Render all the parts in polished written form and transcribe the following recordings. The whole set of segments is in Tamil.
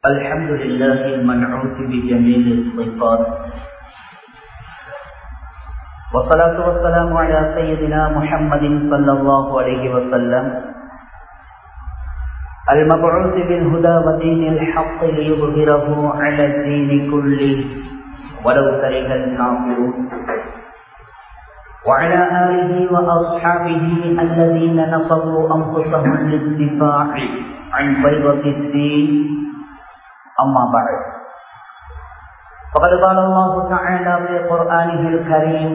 الحمد لله المنعوت بجميل الصفات، والصلاة والسلام على سيدنا محمد صلى الله عليه وسلم المبعوث بالهدى ودين الحق ليظهره على الدين كله ولو كره الكافرون، وعلى آله وأصحابه الذين نصبوا أنفسهم للدفاع عن بيضة الدين. أما بعد، فقد قال الله تعالى في قرآنه الكريم: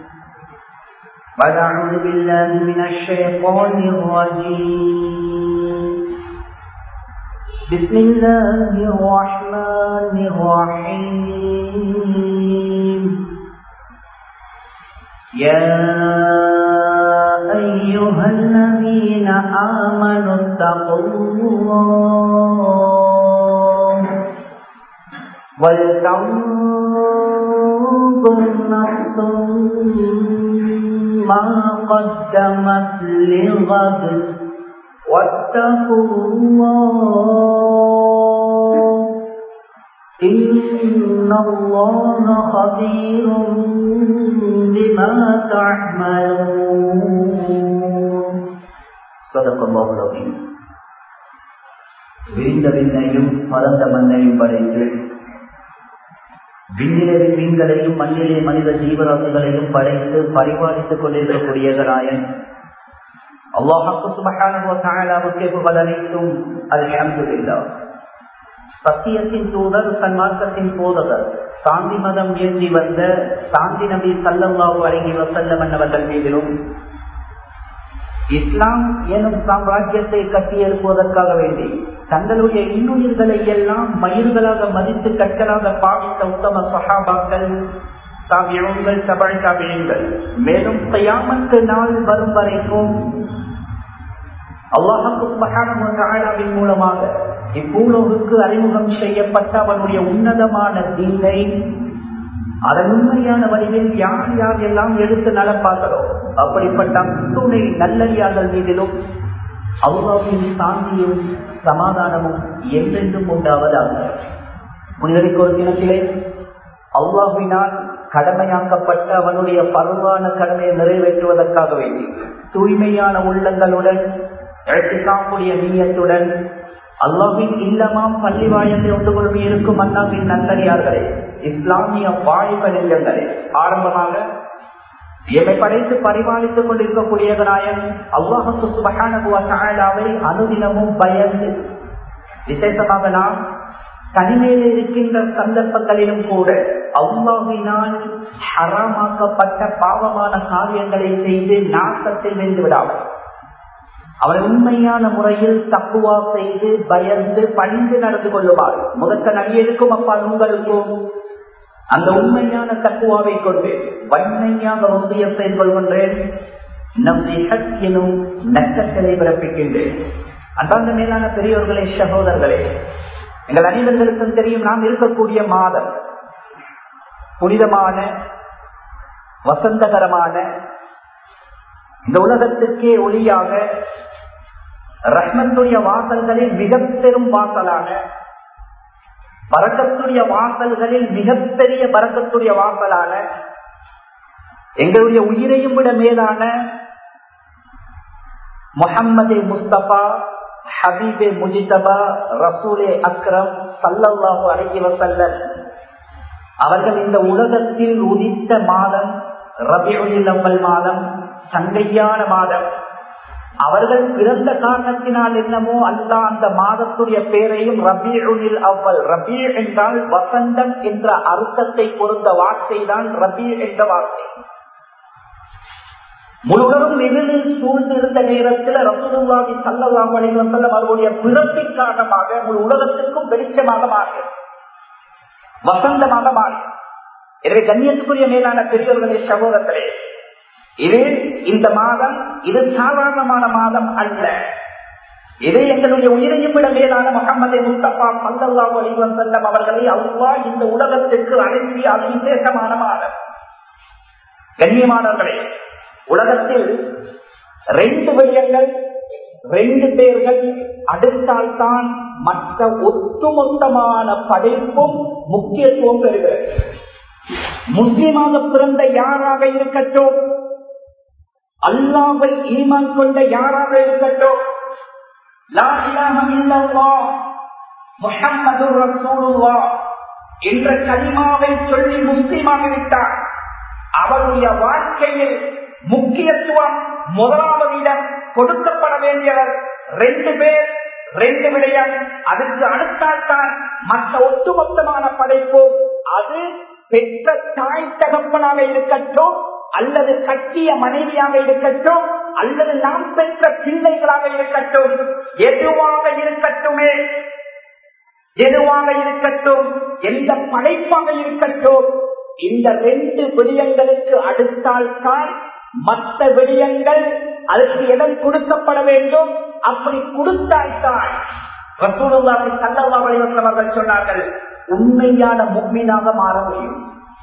أعوذ بالله من الشيطان الرجيم، بسم الله الرحمن الرحيم. يا أيها الذين آمنوا اتقوا الله ولتنظر نفس ما قدمت لغد واتقوا الله إن الله خبير بما تعملون. صدق الله العظيم. விரிந்த விண்ணையும் பரந்த மண்ணையும் படைத்து விண்ணிலே மீன்களையும் மண்ணிலே மனித ஜீவராசிகளையும் படைத்து பரிபாலித்துக் கொண்டிருக்கக்கூடிய நாயன் அல்லாஹ் சுப்ஹானஹு வ தஆலாவுக்கு புகழ் அனைத்தும் அல்ஹம்துலில்லாஹ். சத்தியத்தின் தூதர், சன்மார்க்கத்தின் போதகர், சாந்தி மதம் ஏந்தி வந்த சாந்தி நபி ஸல்லல்லாஹு அலைஹி வஸல்லம் அவர்கள் மீதிலும், இஸ்லாம் எனும் சாம்ராஜ்யத்தை கட்டியெழுப்புவதற்காக வேண்டி தங்களுடைய இன்னுயிர்களை எல்லாம் மயிர்களாக மதித்து கற்களாக பாவித்த உத்தம சஹாபாக்கள், தாபிஊன்கள், தபஅ தாபிஈன்கள், மேலும் கியாமத் நாள் வரும் வரைக்கும் அல்லாஹ் சுப்ஹானஹு வ தஆலாவின் மூலமாக இப்பூலோகுக்கு அறிமுகம் செய்யப்பட்ட அவனுடைய உன்னதமான தீனை அதன் உண்மையான வழியில் யார் யார் எல்லாம் எடுத்து நடப்பார்களோ அப்படிப்பட்ட துணை நல்லடியார்கள் மீதிலும் அல்லாஹ்வின் சாந்தியும் சமாதானமும் என்றென்றும் உண்டாவதாக. புனிதமிக்க ஒரு தினத்திலே அல்லாஹ்வினால் கடமையாக்கப்பட்ட அவனுடைய பரவான கடமையை நிறைவேற்றுவதற்காக வேண்டி தூய்மையான உள்ளங்களுடன் இஹ்திகாமுடைய நிய்யத்துடன் அல்லாஹ்வின் இல்லமாம் பள்ளி வாயத்தை ஒன்று கொண்டு இருக்கும் அல்லாஹ்வின் நல்லடியார்களே, இஸ்லாமிய வாலிப நெஞ்சங்களே, ஆரம்பமாக எம்மை படைத்து பரிமாளித்துக் கொண்டிருக்கக்கூடிய நாயன் அல்லாஹ் சுப்ஹானஹு வ தஆலாவை அனுதினமும் பயந்து, விசேஷமாக நாம் தனிமையில் இருக்கின்ற சந்தர்ப்பங்களிலும் கூட அல்லாஹ்வினால் ஹராமாக்கப்பட்ட பாவமான காரியங்களை செய்து நாசத்தில் நின்று விடாமல் அவரை உண்மையான முறையில் தக்குவா செய்து பயந்து பணிந்து நடந்து கொள்ளுமாறு முதற்க நடிகருக்கும் அப்பால் உங்களுக்கும் அந்த உண்மையான தக்குவாவை கொண்டு வன்மையாக வசியம் செய்து கொள்கின்றேன். நஸீஹத் எனும் நற்கட்டளை பிறப்பிக்கின்றேன். அன்பார்ந்த மேலான பெரியோர்களே, சகோதரர்களே, எங்கள் அனைவர்களுக்கும் தெரியும், நாம் இருக்கக்கூடிய மாதம் புனிதமான வசந்தகரமான இந்த உலகத்திற்கே ஒளியாக ரஹ்மத்துடைய வாசல்களில் மிக பெரும் வாசலான, பரக்கத்துடைய வாசல்களில் மிகப்பெரிய பரக்கத்துடைய வாசலான, எங்களுடைய உயிரையும் விட மேலான முஹம்மதே முஸ்தபா ஹபீபே முஜிதபா ரசூலே அக்ரம் ஸல்லல்லாஹு அலைஹி வஸல்லம் அவர்கள் இந்த உலகத்தில் உதித்த மாதம் ரபியுல் அவ்வல் மாதம், சங்கையான மாதம். அவர்கள் பிறந்த காரணத்தினால் என்னமோ அல்லாஹ் அந்த மாதத்துடைய பெயரையும் ரபியுல் அவ்வல், ரபி என்றால் வசந்தம் என்ற அர்த்தத்தை பொருந்த வார்த்தை தான் ரபி என்ற வார்த்தை. முழுவதும் எதிரில் சூழ்ந்திருந்த நேரத்தில் ரசூலுல்லாஹி ஸல்லல்லாஹு அலைஹி வஸல்லம் அவர்களுடைய பிறப்பின் காரணமாக முழு உலகத்திற்கும் வெளிச்சமாக மாறிய வசந்தமாக மாறிய. எனவே கண்ணியத்துக்குரிய மேலான பெரியவர்களே, சகோதரர்களே, இது இந்த மாதம் இது சாதாரணமான மாதம் அல்ல. இது எங்களுடைய உயிரையும் விட மேலான முஹம்மதே முஸ்தபா ஸல்லல்லாஹு அலைஹி வஸல்லம் அவர்களை அல்லாஹ் இந்த உலகத்திற்கு அனுப்பிய அதிவிசேஷமான மாதம். கண்ணியமானவர்களே, உலகத்தில் 2 விடயங்கள் 2 பேர்கள் அடுத்தால்தான் மற்ற ஒட்டுமொத்தமான படைப்பும் முக்கியத்துவம் பெறுகிறது. முஸ்லிமாக பிறந்த யாராக இருக்கட்டும், அல்லாஹ்வை ஈமான் கொண்ட யாராக இருக்கட்டும், லா இலாஹ இல்லல்லாஹ் முஹம்மதுர் ரசூலுல்லாஹ் என்ற கலிமாவை சொல்லி முஸ்லிமாகிவிட்டார். அவருடைய வாழ்க்கையில் முக்கியத்துவம் முதலாவது இடம் கொடுக்கப்பட வேண்டியவர் 2 பேர், 2 விடயம். அதுக்கு அடுத்தால்தான் மற்ற ஒட்டுமொத்தமான படைப்பு. அது பெற்ற தாய் தகப்பனாக இருக்கட்டும், அல்லது கட்டிய மனைவியாக இருக்கட்டும், அல்லது நாம் பெற்ற பிள்ளைகளாக இருக்கட்டும், எதுவாக இருக்கட்டுமே, எதுவாக இருக்கட்டும், எந்த படைப்பாக இருக்கட்டும், இந்த 2 விடயங்களுக்கு அடுத்தால்தான் மற்ற விடயங்கள் அதற்கு இடம் கொடுக்கப்பட வேண்டும். அப்படி கொடுத்தால்தான் ரசூலுல்லாஹி ஸல்லல்லாஹு அலைஹி வஸல்லம் அவர்கள் சொன்னார்கள், உண்மையான முஃமினாக மாற முடியும்.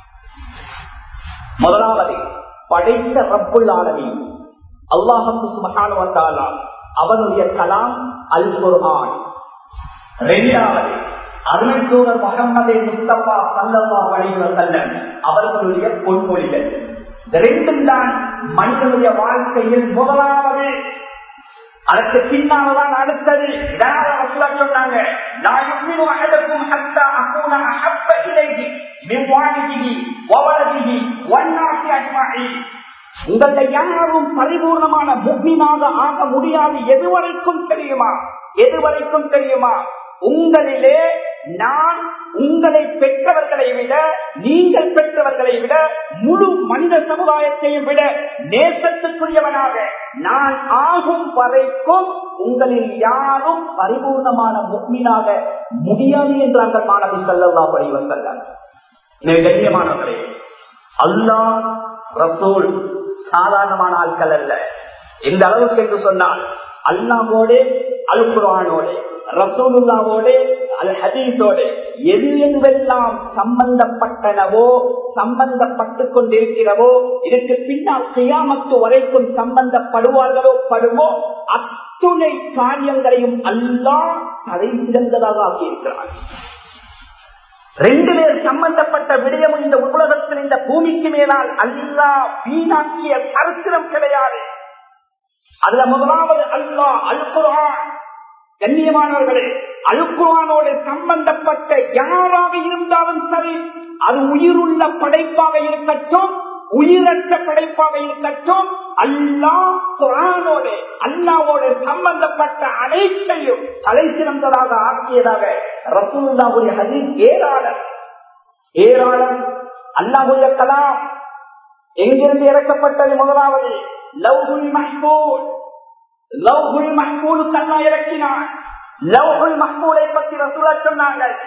முதலாவது படைத்த ரப்புல் ஆலமீன் அல்லாஹ் சுப்ஹானஹு வ தஆலா அவனுடைய கலாம் அல் குர்ஆன். இரண்டாவது அருமை தூதர் முஹம்மது முஸ்தபா ஸல்லல்லாஹு அலைஹி வஸல்லம் அவர்களுடைய பொன்மொழிகள். இந்த 2 தான் மனிதனுடைய வாழ்க்கையில் முதலாவது. அதற்கு பின்னால்தான் அடுத்தது. இதனால ரசூலுல்லாஹ் சொன்னாங்க, லா யுமினு அஹதுக்கும் ஹத்தா அகூன அஹப்ப இலைஹி மின் வாலிதிஹி வ வலதிஹி வன்னாஸி அஜ்மஈன். உங்களை யாரும் பரிபூர்ணமான முஃமினாக ஆக முடியாது. எதுவரைக்கும் தெரியுமா? எதுவரைக்கும் தெரியுமா? உங்களிலே நான் உங்களை பெற்றவர்களை விட, நீங்கள் பெற்றவர்களை விட, முழு மனித சமுதாயத்தையும் விட நேசத்துக்குரியவனாக நான் ஆகும் வரைக்கும் உங்களில் யாரும் பரிபூர்ணமான முஃமினாக முடியாது என்றார்கள் மாணவி ஸல்லல்லாஹு அலைஹி வஸல்லம். கண்ணியமானவர்களே, அல்லாஹ் ரசூல் சாதாரணமான ஆட்கள் அல்ல. எந்த அளவுக்கு என்று சொன்னால், அல்லாஹ்வோடு அல் குர்ஆனோடு ரசூலுல்லாஹ்வோடு அல் ஹதீஸோடு எதுவெல்லாம் சம்பந்தப்பட்டனவோ, சம்பந்தப்பட்டுக் கொண்டிருக்கிறவோ, இதற்கு பின்னால் கியாமத்து வரைக்கும் சம்பந்தப்படுவார்களோ படுமோ அத்துணை காரியங்களையும் அல்லாஹ் தலை சிறந்ததாக ஆக்கியிருக்கிறார். 2 பேர் சம்பந்தப்பட்ட விடயம் இந்த உலகத்தில், இந்த பூமிக்கு மேலால் அல்லாஹ் வீணாக்கிய சரித்திரம் கிடையாது. அதுல முதலாவது அல்லாஹ் அல் குர்ஆன். கண்ணியமானவர்களே, அல் குர்ஆனோடு சம்பந்தப்பட்ட யாராக இருந்தாலும் சரி, அது உயிருள்ள படைப்பாக இருக்கட்டும், உயிரற்ற படைப்பாக இருக்கட்டும், அல்லாஹ் குர்ஆனோடு அல்லாஹ்வோடு சம்பந்தப்பட்ட அனைத்தையும் தலை சிறந்ததாக ஆக்கியதாக ரசூலுல்லாஹுடைய ஹதீஸ் ஏராளம் ஏராளம். அல்லாஹ்வுடைய கலாம் எங்கிருந்து இறக்கப்பட்டது? முதலாவது லவ்ஹுல் மஹ்பூல். லவ்ஹுல் மஹ்பூலுக்கு அல்லாஹ் இறக்கினான். லவ்ஹுல் மஹ்பூலை பற்றி ரசூலுல்லாஹ் சொன்னார்கள்,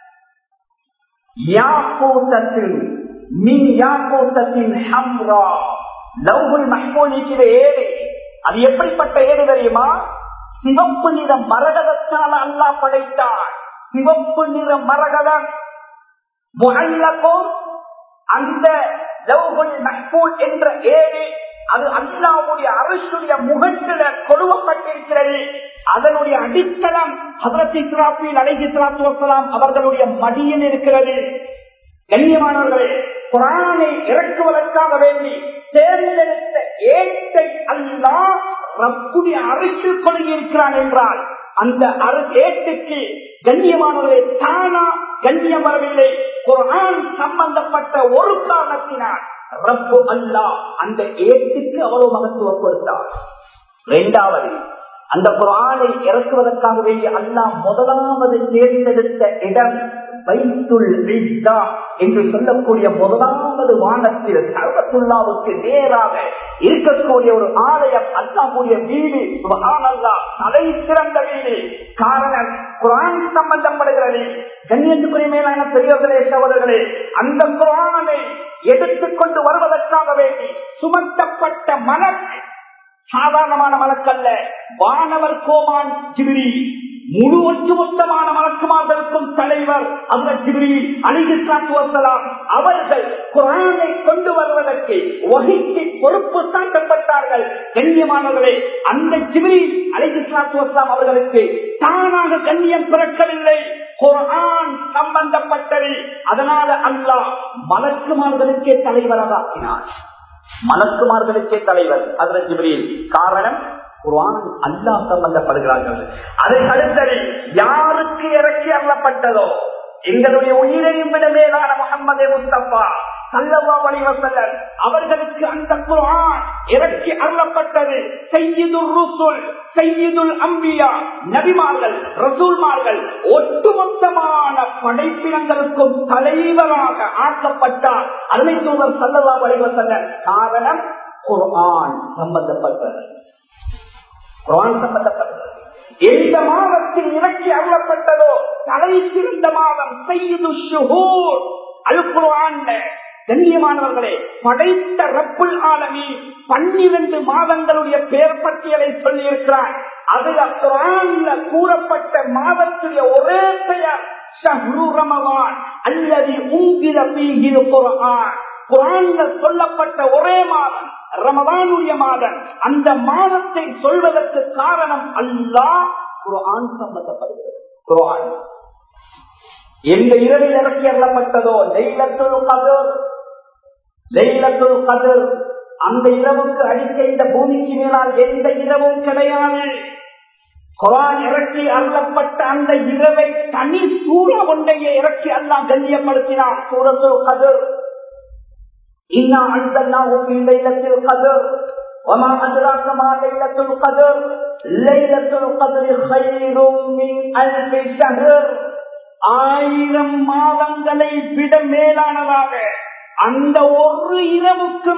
யாக்கூத்தத்தின் மின் யாக்கூத்தத்தின் ஹம்ரா. லவ்ஹுல் மஹ்பூலுக்கு ஏடு. அது எப்படிப்பட்ட ஏடு தெரியுமா? சிவப்பு நிற மரகதத்தால் அல்லாஹ் படைத்தான். சிவப்பு நிற மரகதம் முஅல்லகும். அந்த லவ்ஹுல் மஹ்பூல் என்ற ஏடு அது அல்லாஹ்வுடைய அர்ஷுடைய முகத்தில கொழுவப்பட்டிருக்கிறது. அதனுடைய அடித்தளம் ஹஜ்ரத் இஸ்ராஃபீல் அலைஹிஸ்ஸலாத்து வஸ்ஸலாம் அவர்களுடைய மடியில் இருக்கிறது. கண்ணியமானவர்களே, குர்ஆனை இறக்குவதற்காக வேண்டி தேர்ந்தெடுத்த ஏட்டை அல்லாஹ் ரப்புடைய அர்ஷில் கொண்டிருக்கிறான் என்றால், அந்த ஏட்டுக்கு கண்ணியமானவர்களே தானா கண்ணியம் வரவில்லை. குர்ஆன் சம்பந்தப்பட்ட ஒரு காரணத்தினால் ரப்பு அல்லாஹ் அந்த ஏட்டுக்கு அவ்வளவு மகத்துவம் கொடுத்தார். இரண்டாவது, அந்த குர்ஆனை இறக்குவதற்காக வேண்டிய அல்லாஹ் முதலாவது தேர்ந்தெடுத்த இடம் பைத்துல் இஸ்ஸா என்று சொல்லக்கூடிய முதலாவது வானத்தில் கஅபத்துல்லாஹ்வுக்கு நேராக இருக்கக்கூடிய ஒரு ஆலயம், அல்லாஹ்வுடைய வீடு. சுப்ஹானல்லாஹ், தலை சிறந்த வீடு. காரணம், குர்ஆன் சம்பந்தப்படுகிறது. கண்ணியத்துக்குரிய மேலான பெரியவர்களே, சகோதரர்களே, அந்த குர்ஆனை எடுத்துக்கொண்டு வருவதற்காக வேண்டி சுமத்தப்பட்ட மலக்கு சாதாரணமான மலக்கல்ல. வானவர் கோமான் ஜிப்ரீல், முழு ஒட்டுமொத்தமான மலக்குமார்களுக்கும் தலைவர் ஹஜ்ரத் ஜிப்ரீல் அலைஹிஸ்ஸலாத்து வஸ்ஸலாம் அவர்கள் குர்ஆனை கொண்டு வருவதற்கு வஹீக்கு பொறுப்பு சாட்டப்பட்டார்கள். கண்ணியமானவர்களே, அந்த ஜிப்ரீல் அலைஹிஸ்ஸலாத்து வஸ்ஸலாம் அவர்களுக்கு தானாக கண்ணியம் பிறக்கவில்லை, குர்ஆன் சம்பந்தப்பட்டது. அதனால அல்லாஹ் மலக்குமார்களுக்கே தலைவராக ஆக்கினார். மலக்குமார்களுக்கே தலைவர் ஹஜ்ரத் ஜிப்ரீல். காரணம், குர்ஆன் அல்லாஹ் சம்பந்தப்படுகிறார்கள். அதை அடுத்தது யாருக்கு இறக்கி அருளப்பட்டதோ, எங்களுடைய உயிரையும் விட மேலான முஹம்மது முஸ்தபா ஸல்லல்லாஹு அலைஹி வஸல்லம் அவர்களுக்கு அந்த குர்ஆன் இறக்கி அருளப்பட்டது. சய்யிதுர் ருசுல், சய்யிதுல் அம்பியா, நபிமார்கள், ரசூல்மார்கள், ஒட்டுமொத்தமான படைப்பினங்களுக்கும் தலைவராக ஆக்கப்பட்டார் அருமை தூதர் ஸல்லல்லாஹு அலைஹி வஸல்லம். காரணம், குர்ஆன் சம்பந்தப்பட்டது. குர்ஆன் சம்பந்தப்பட்டது. எந்த மாதத்தில் இறக்கி அருளப்பட்டதோ தலை சிறந்த மாதம் சய்யிது ஷுஹூர் அல் குர்ஆன். கண்ணியமானவர்களே, படைத்த ரப்புல் ஆலமீன் 12 மாதங்களுடைய பெயர் பட்டியலை சொல்லி இருக்கிறார். அதுல குர்ஆன்ல கூறப்பட்ட மாதத்துடைய ஒரே பெயர் ஷஹ்ரு ரமலான் அல்லதி உன்சில ஃபீஹில் குர்ஆன். குர்ஆன்ல சொல்லப்பட்ட ஒரே மாதம் ரமலானுடைய மாதம். அந்த மாதத்தை சொல்வதற்கு காரணம் அல்லாஹ் குர்ஆன் சம்பந்தப்படுகிறது. குர்ஆன் எந்த இரவில் இறக்கி அருளப்பட்டதோ லைலத்துல் கத்ர், லைலத்துல் கத்ர் அந்த இரவுக்கு அடிக்க இந்த பூமிக்கு மேலால் எந்த இரவும் கிடையாது. குர்ஆன் இறக்கி அருளப்பட்ட அந்த இரவை தனி சூரா ஒன்றையே இறக்கி அல்லாஹ் கண்ணியப்படுத்தினார். சூரத்துல் கத்ர். இன்னா அன்ஸல்னாஹு ஃபீ லைலத்தில் கத்ர் வமா அத்ராக மா லைலத்துல் கத்ர் லைலத்துல் கத்ரி கைரும் மின் அல்ஃபி ஷஹர். 1000 மாதங்களை விட மேலானதாக அந்த ஒரு இரவுக்கு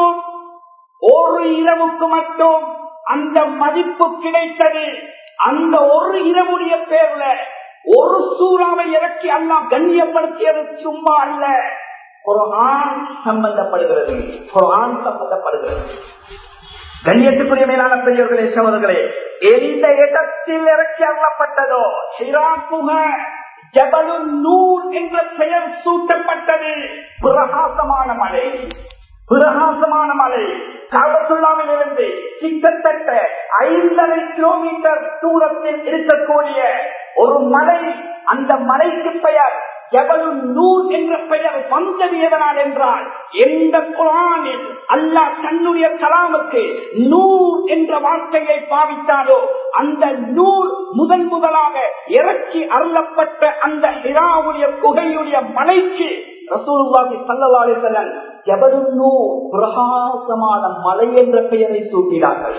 மட்டும் அந்த மதிப்பு கிடைத்தது. அந்த ஒரு இரவுடைய பேர்ல ஒரு சூறாவை இறக்கி அல்லாஹ் கண்ணியப்படுத்தியது சும்மா அல்ல. குர்ஆன் சம்பந்தப்படுகிறது. குர்ஆன் சம்பந்தப்படுகிறது. கண்ணியத்துக்குரிய மேலான பெரியவர்களே, சகோதரர்களே, எந்த இடத்தில் இறக்கி அருளப்பட்டதோ ஹிரா குகை, ஜபலுன் நூர் என்ற பெயர் சூட்டப்பட்டது. பிரகாசமான மலை, பிரகாசமான மலை. கஅபத்துல்லாஹ்வில் இருந்து கிட்டத்தட்ட 5.5 கிலோமீட்டர் தூரத்தில் இருக்கக்கூடிய ஒரு மலை. அந்த மலைக்கு பெயர் ஜபலுன் நூர் என்ற பெயர் வந்தது எதனால் என்றால், எந்த குர்ஆனில் அல்லாஹ் தன்னுடைய கலாமுக்கு நூர் என்ற வார்த்தையை பாவித்தாரோ அந்த நூர் முதலாக இறக்கி அருளப்பட்ட அந்த ஹிராவுடைய குகையுடைய மலைக்கு ரசூலுல்லாஹி ஸல்லல்லாஹு அலைஹி வஸல்லம் ஜபலுன் நூர் பிரகாசமான மலை என்ற பெயரை சூட்டினார்கள்.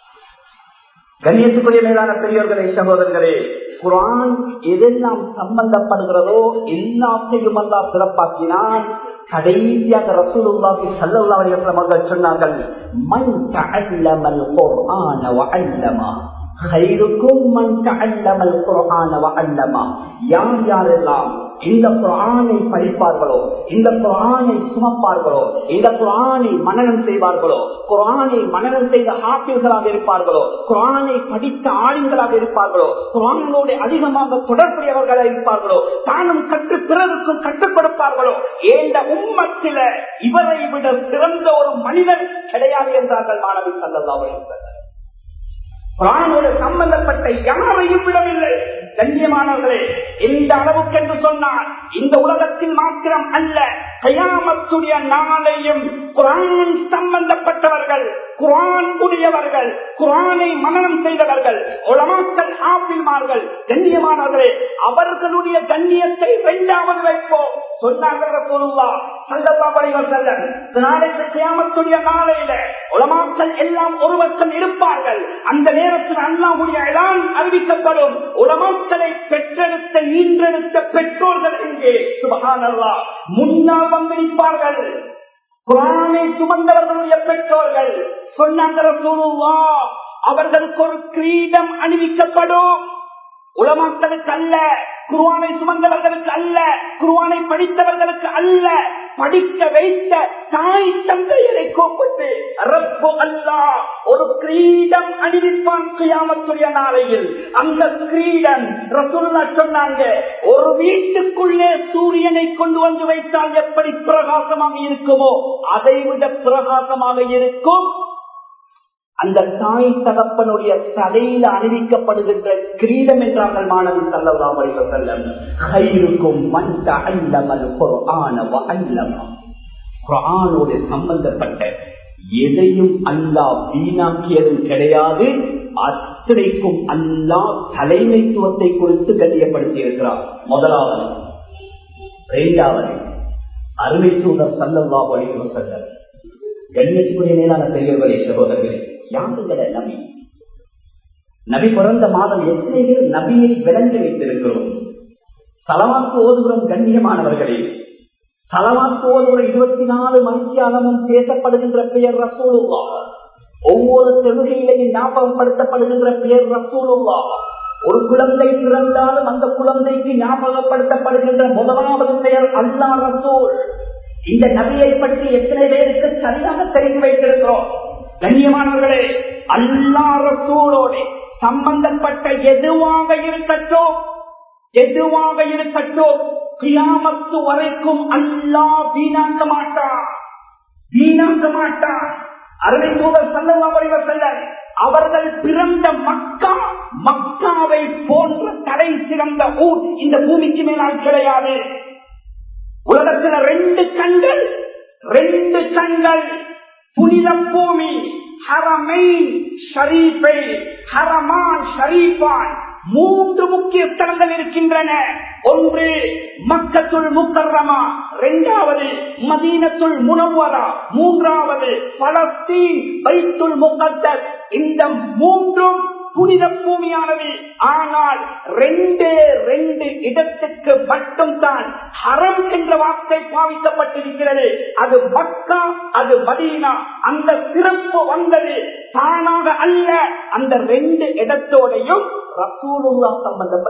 கண்ணியத்துக்குரிய மேலான பெரியவர்களே, சகோதரர்களே, குர்ஆன் எதெல்லாம் சம்பந்தப்படுகிறதோ எல்லாத்தையும் அல்லாஹ் சிறப்பாக்கினான். கடைசியாக ரசூலுல்லாஹி ஸல்லல்லாஹு அலைஹி வஸல்லம் அவர்கள் சொன்னார்கள், மன் தஅல்லமல் குர்ஆன வஅல்லமா கைருக்கும் மன் தஅல்லமல் குர்ஆன வஅல்லமா. யாரெல்லாம் இந்த குர்ஆனை படிப்பார்களோ, இந்த குர்ஆனை சுமப்பார்களோ, இந்த குர்ஆனை மனனம் செய்வார்களோ, குர்ஆனை மனனம் செய்த ஹாஃபிஸ்களாக இருப்பார்களோ, குர்ஆனை படித்த ஆலிம்களாக இருப்பார்களோ, குர்ஆனோடு அதிகமாக தொடர்புடையவர்களாக இருப்பார்களோ, தானும் கற்று பிறருக்கும் கற்றுக் கொடுப்பார்களோ, இந்த உம்மத்தில இவரை விட சிறந்த ஒரு மனிதன் கிடையாது என்றார்கள் மாணவி ஸல்லல்லாஹு அலைஹி வஸல்லம். குர்ஆனோடு சம்பந்தப்பட்ட யாரையும் விடவில்லை. கண்ணியமானவர்களே, எந்த அளவுக்கு என்று சொன்னால் இந்த உலகத்தில் மாத்திரம் அல்ல, கியாமத்துடைய நாளையும் குர்ஆன் சம்பந்தப்பட்டவர்கள், குர்ஆன் உடையவர்கள், குர்ஆனை மனனம் செய்தவர்கள், உலமாக்கள், ஆபில்மார்கள், கண்ணியமானவர்களே, அவர்களுடைய கண்ணியத்தை 2வது வைப்போம் சொன்னார்கள் ரசூலுல்லாஹ் ஸல்லல்லாஹு அலைஹி வஸல்லம். நாளைக்கு கியாமத்துடைய நாளையில உலமாக்கள் எல்லாம் ஒரு பக்கம் இருப்பார்கள். அந்த நேரத்தில் அல்லாஹ்வுடைய இலான் அறிவிக்கப்படும். உலமாக்களை பெற்றெடுத்த ஈன்றெடுத்த பெற்றோர்கள் எங்கே? சுப்ஹானல்லாஹ், முன்னால் வந்து நிற்பார்கள். குர்ஆனை சுமந்தவர்களுடைய பெற்றோர்கள். சொன்னாங்க ரசூலுல்லாஹ், அவர்களுக்கு ஒரு கிரீடம் அணிவிக்கப்படும். உலமாக்களுக்கு அல்ல, குர்ஆனை சுமந்தவர்களுக்கு அல்ல, குர்ஆனை படித்தவர்களுக்கு அல்ல, படிக்க வைத்த தாய் தந்தையரை கூப்பிட்டு ரப்பு அல்லாஹ் ஒரு கிரீடம் அணிவிப்பான் கியாமத்துடைய நாளையில். அந்த கிரீடம் ரசூலுல்லாஹ் சொன்னாங்க, ஒரு வீட்டுக்குள்ளே சூரியனை கொண்டு வந்து வைத்தால் எப்படி பிரகாசமாக இருக்குமோ அதைவிட பிரகாசமாக இருக்கும் அந்த தாய் தகப்பனுடைய தலையில அணிவிக்கப்படுகின்ற கிரீடம் என்றார்கள் மாணவி ஸல்லல்லாஹு அலைஹி வஸல்லம். கைருக்கும் மன் தஅல்லமல் குர்ஆன வ அல்லமா. குர்ஆனோடு சம்பந்தப்பட்ட எதையும் அல்லாஹ் வீணாக்கியதும் கிடையாது. அத்தனைக்கும் அல்லாஹ் தலைமைத்துவத்தை குறித்து கண்ணியப்படுத்தி இருக்கிறார். முதலாவது. இரண்டாவது, அருமை தூதர் ஸல்லல்லாஹு அலைஹி வஸல்லம். கண்ணியத்துக்குரிய மேலான பெரியவர்களே, சகோதரர்களே, யாருங்கள நபி? நபி பிறந்த மாதம் எத்தனை பேர் நபியை விளங்கி வைத்திருக்கிறோம்? ஸலவாத் ஓதுகிறோம். கண்ணியமானவர்களே, ஸலவாத் ஓதுகிற 24 மணித்தியாலமும் பேசப்படுகின்ற பெயர் ரசூலுல்லாஹ். ஒவ்வொரு தொழுகையிலையும் ஞாபகப்படுத்தப்படுகின்ற பெயர் ரசூலுல்லாஹ். ஒரு குழந்தை பிறந்தாலும் அந்த குழந்தைக்கு ஞாபகப்படுத்தப்படுகின்ற முதலாவது பெயர் அல்லாஹ் ரசூல். இந்த நபியை பற்றி எத்தனை பேருக்கு சரியாக தெரிந்து வைத்திருக்கிறோம்? கண்ணியமானவர்களே, அல்லாஹ் ரசூலோடு சம்பந்தப்பட்ட எதுவாக இருக்கட்டும் கியாமத்து வரைக்கும் அல்லாஹ் வீணாக்க மாட்டான். அருமை தூதர் ஸல்லல்லாஹு அலைஹி வஸல்லம் அவர்கள் பிறந்த மக்காவை போன்ற தலை சிறந்த ஊர் இந்த பூமிக்கு மேலால் கிடையாது. உலகத்தில் 2 கண்கள் புனித பூமி ஹரமைன் ஷரீஃபை, ஹரமான் ஷரீஃபான் 3 முக்கிய ஸ்தலங்கள் இருக்கின்றன. ஒன்று மக்கத்துல் முக்கர்ரமா, 2வது மதீனத்துல் முனவ்வரா, 3வது பலஸ்தீன் பைத்துல் முகத்தஸ். இந்த 3ம் புனித பூமியானது. ஆனால் 2 இடத்துக்கு மட்டும்தான் ஹரம் என்ற வார்த்தை பாவிக்கப்பட்டிருக்கிறது. அது மக்கா, அது மதீனா. அந்த சிறப்பு வந்தது தானாக அல்ல. அந்த 2 இடத்தோடையும் ரசூலுல்லாஹ்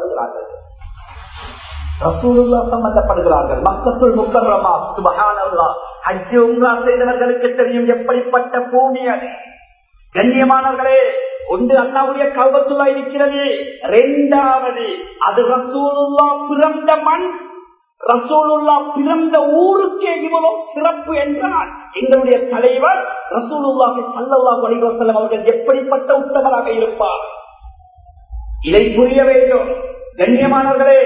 சம்பந்தப்படுகிறார்கள். மக்கத்துல் முக்கர்ரமா, சுப்ஹானல்லாஹ். ஹஜ் உம்ரா செய்தவர்களுக்கு தெரியும் எப்படிப்பட்ட பூமி அது. கண்ணியமானவர்களே, ஒன்று அல்லாஹ்வுடைய கஅபத்துல்லா இருக்கிறது. 2வது அது ரசூலுல்லாஹ் பிறந்த மண். ரசூலுல்லாஹ் பிறந்த ஊருக்கே இவ்வளவு சிறப்பு என்றால் எங்களுடைய தலைவர் ரசூலுல்லாஹி ஸல்லல்லாஹு அலைஹி வஸல்லம் அவர்கள் எப்படிப்பட்ட உத்தமராக இருப்பார்? இதை புரிய வேண்டும். கண்ணியமானவர்களே,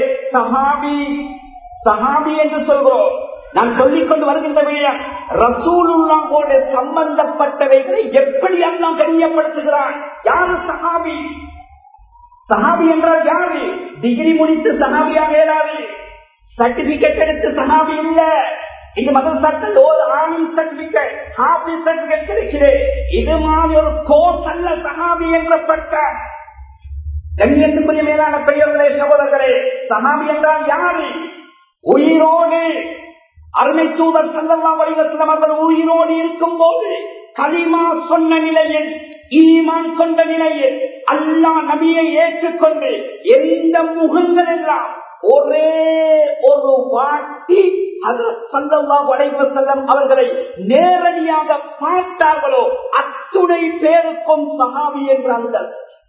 சஹாபி என்று சொல்கிறோம். நான் சொல்லிக் கொண்டு வருகின்ற விடயம் ரசூலுல்லாஹோடு சம்பந்தப்பட்டவைகளை எப்படி அல்லாஹ் கண்ணியப்படுத்துகிறான். யாரு சஹாபி? சஹாபி என்றால் யாரு? டிகிரி முடித்து சஹாபியாக இயலாது. சர்டிபிகேட் எடுத்து சஹாபி இல்ல. இந்த மதரசாக்கள் ஒரு ஆமின் சர்டிபிகேட், ஹாஃபிஸ் சர்டிபிகேட் கிடைக்கிறது. இது மாதிரி ஒரு கோர்ஸ் அல்ல சஹாபி என்ற பட்டம். கண்ணியத்துக்குரிய மேலான பெயர்களே, சகோதரர்களே, சஹாபி என்றால் யாரு? உயிரோடு அருமை தூதர் ஸல்லல்லாஹு அலைஹி வஸல்லம் அவர்கள் உயிரோடு இருக்கும் போது கலிமா சொன்ன நிலையில், ஈமான் கொண்ட நிலையில், அல்லாஹ் நபியை ஏற்றுக்கொண்டு எந்த முகங்கள் எல்லாம் ஒரே ஒரு வாட்டி ஹஜ்ரத் ஸல்லல்லாஹு அலைஹி வஸல்லம் அவர்களை நேரடியாக பார்த்தார்களோ அத்துணை பேருக்கும் சஹாபி என்றார்கள்.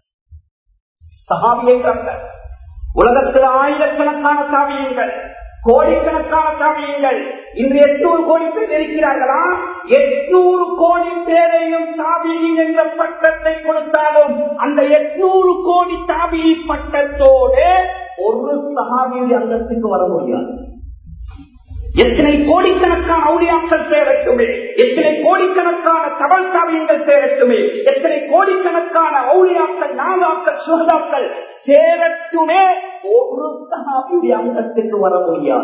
உலகத்தில் ஆயிரக்கணக்கான சாபியங்கள், கோடிக்கணக்கான சாபியங்கள். இன்று 800 கோடி பேர் இருக்கிறார்களா? 800 கோடி பேரையும் தாபியின் என்ற பட்டத்தை கொடுத்தாலும் அந்த 800 கோடி தாபி பட்டத்தோடு ஒரு சஹாபியுடைய அந்தத்துக்கு வர முடியாது. எத்தனை கோடிக்கணக்கான அவுலியாக்கள் சேரட்டுமே, எத்தனை கோடிக்கணக்கான தபல் தாபியங்கள் சேரட்டுமே, எத்தனை கோடிக்கணக்கான அவுலியாக்கள், நாதாக்கள், சுஹதாக்கள் சேரட்டுமே, ஒரு சஹாபியுடைய அந்தத்துக்கு வர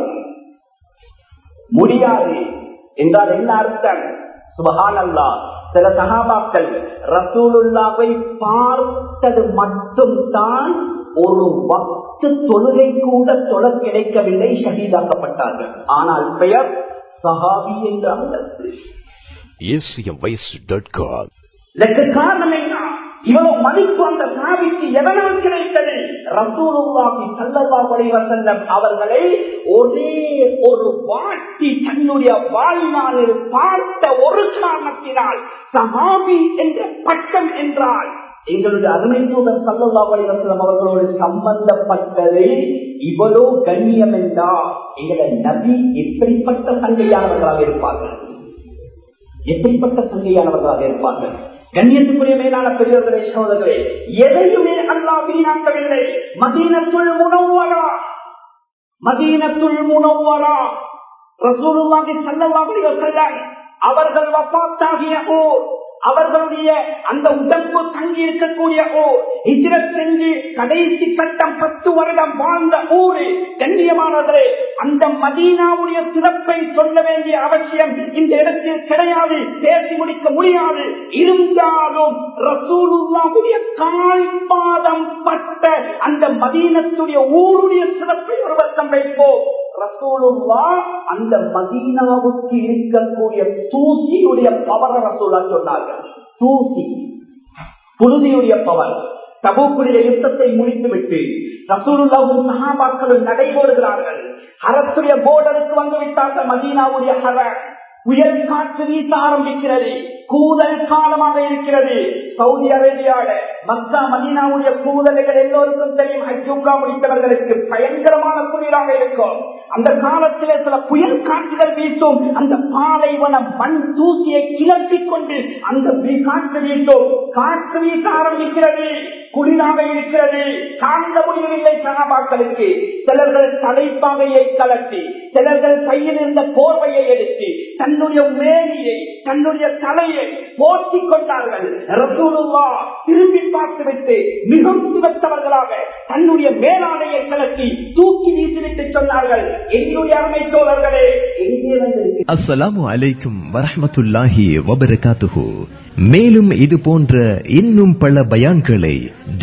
முடியாது என்றால் என்ன அர்த்தம்? சுப்ஹானல்லாஹ். சில சஹாபாக்கள் ரசூலுல்லாஹை பார்த்தது மட்டும்தான் ஒரு வக்து தொழுகை கூட தொழ கிடைக்கவில்லை, ஷஹீதாக்கப்பட்டார்கள். ஆனால் பெயர் சஹாபி என்றார்கள். இதற்கு காரணம் என்ன? இவ்வளவு மதிப்பு அந்த சஹாபிக்கு எதனால் கிடைத்தது? ரசூலுல்லாஹி ஸல்லல்லாஹு அலைஹி வஸல்லம் அவர்களை ஒரே ஒரு வாட்டி தன்னுடைய வாழ்நாளில் பார்த்த ஒரு காரணத்தினால் சஹாபி என்ற பட்டம் என்றால் எங்களுடைய அருமை தூதர் ஸல்லல்லாஹு அலைஹி வஸல்லம் அவர்களோடு சம்பந்தப்பட்டது இவ்வளவு கண்ணியம் என்றால் எங்களுடைய நபி எப்படிப்பட்ட சங்கையானவர்களாக இருப்பார்கள், எப்படிப்பட்ட சங்கையானவர்களாக இருப்பார்கள். கண்ணியத்துக்குரிய மேலான பெரியவர்களே, சகோதரர்களே, எதையுமே அல்லாஹ் வீணாக்கவில்லை. மதீனத்துல் முனவ்வரா ரசூலுல்லாஹி ஸல்லல்லாஹு அலைஹி வஸல்லம் அவர்கள் வஃபாத்தாகிய ஊர், அவர்களுடைய அந்த உடம்பு தங்கி இருக்கக்கூடிய ஊர், ஹிஜ்ரத் செஞ்சு கடைசி கட்டம் 10 வருடம் வாழ்ந்த ஊரு. கண்ணியமானவர்களே, அந்த மதீனாவுடைய சிறப்பை சொல்ல வேண்டிய அவசியம் இந்த இடத்தில் கிடையாது, பேசி முடிக்க முடியாது. இருந்தாலும் ரசூலுல்லாஹுடைய கால்பாதம் பட்ட அந்த மதீனத்துடைய ஊருடைய சிறப்பை ஒரு பக்கம் வைப்போம். ரசூலுல்லாஹ் அந்த மதீனாவுக்கு இருக்கக்கூடிய தூசியுடைய பவரை ரசூலுல்லாஹ் சொன்னார்கள். தூசி, புழுதியுடைய பவர். தபூக்குடைய யுத்தத்தை முடித்துவிட்டு ரசூலுல்லாஹும் சஹாபாக்களும் நடைபோடுகிறார்கள். ஹரத்துடைய போர்டருக்கு வந்து விட்டார்கள். மதீனாவுடைய ஹர புயல் காற்று வீச ஆரம்பிக்கிறது. கூதல் காலமாக இருக்கிறது. சவுதி அரேபியால மக்கா மதீனாவுடைய கூதல்கள் எல்லோருக்கும் தெரியும். ஹஜ் உம்ரா முடித்தவர்களுக்கு பயங்கரமான குளிராக இருக்கும். அந்த காலத்திலே சில புயல் காற்றுகள் வீசும். அந்த பாலைவன மண் தூசியை கிளப்பிக் கொண்டு அந்த காற்று வீசும். காற்று வீச ஆரம்பிக்கிறது. குளிராக இருக்கிறது. தாங்க முடியவில்லை சஹாபாக்களுக்கு. சிலர்கள் தலைப்பாகையை கலட்டி, சிலர்கள் கையில் இருந்த போர்வையை எடுத்து தன்னுடைய மேனியை, தன்னுடைய தலையை போர்த்திக் கொண்டார்கள். ரசூலுல்லாஹ் திரும்பி பார்த்துவிட்டு மிகவும் சிவத்தவர்களாக தன்னுடைய மேலாடையை கலட்டி தூக்கி வீசிவிட்டு சொன்னார்கள், என்னுடைய அருமை தோழர்களே, எங்கே வந்து அஸ்ஸலாமு அலைக்கும் வரஹ்மத்துல்லாஹி வபரகாத்துஹு. மேலும் இது போன்ற இன்னும் பல பயான்களை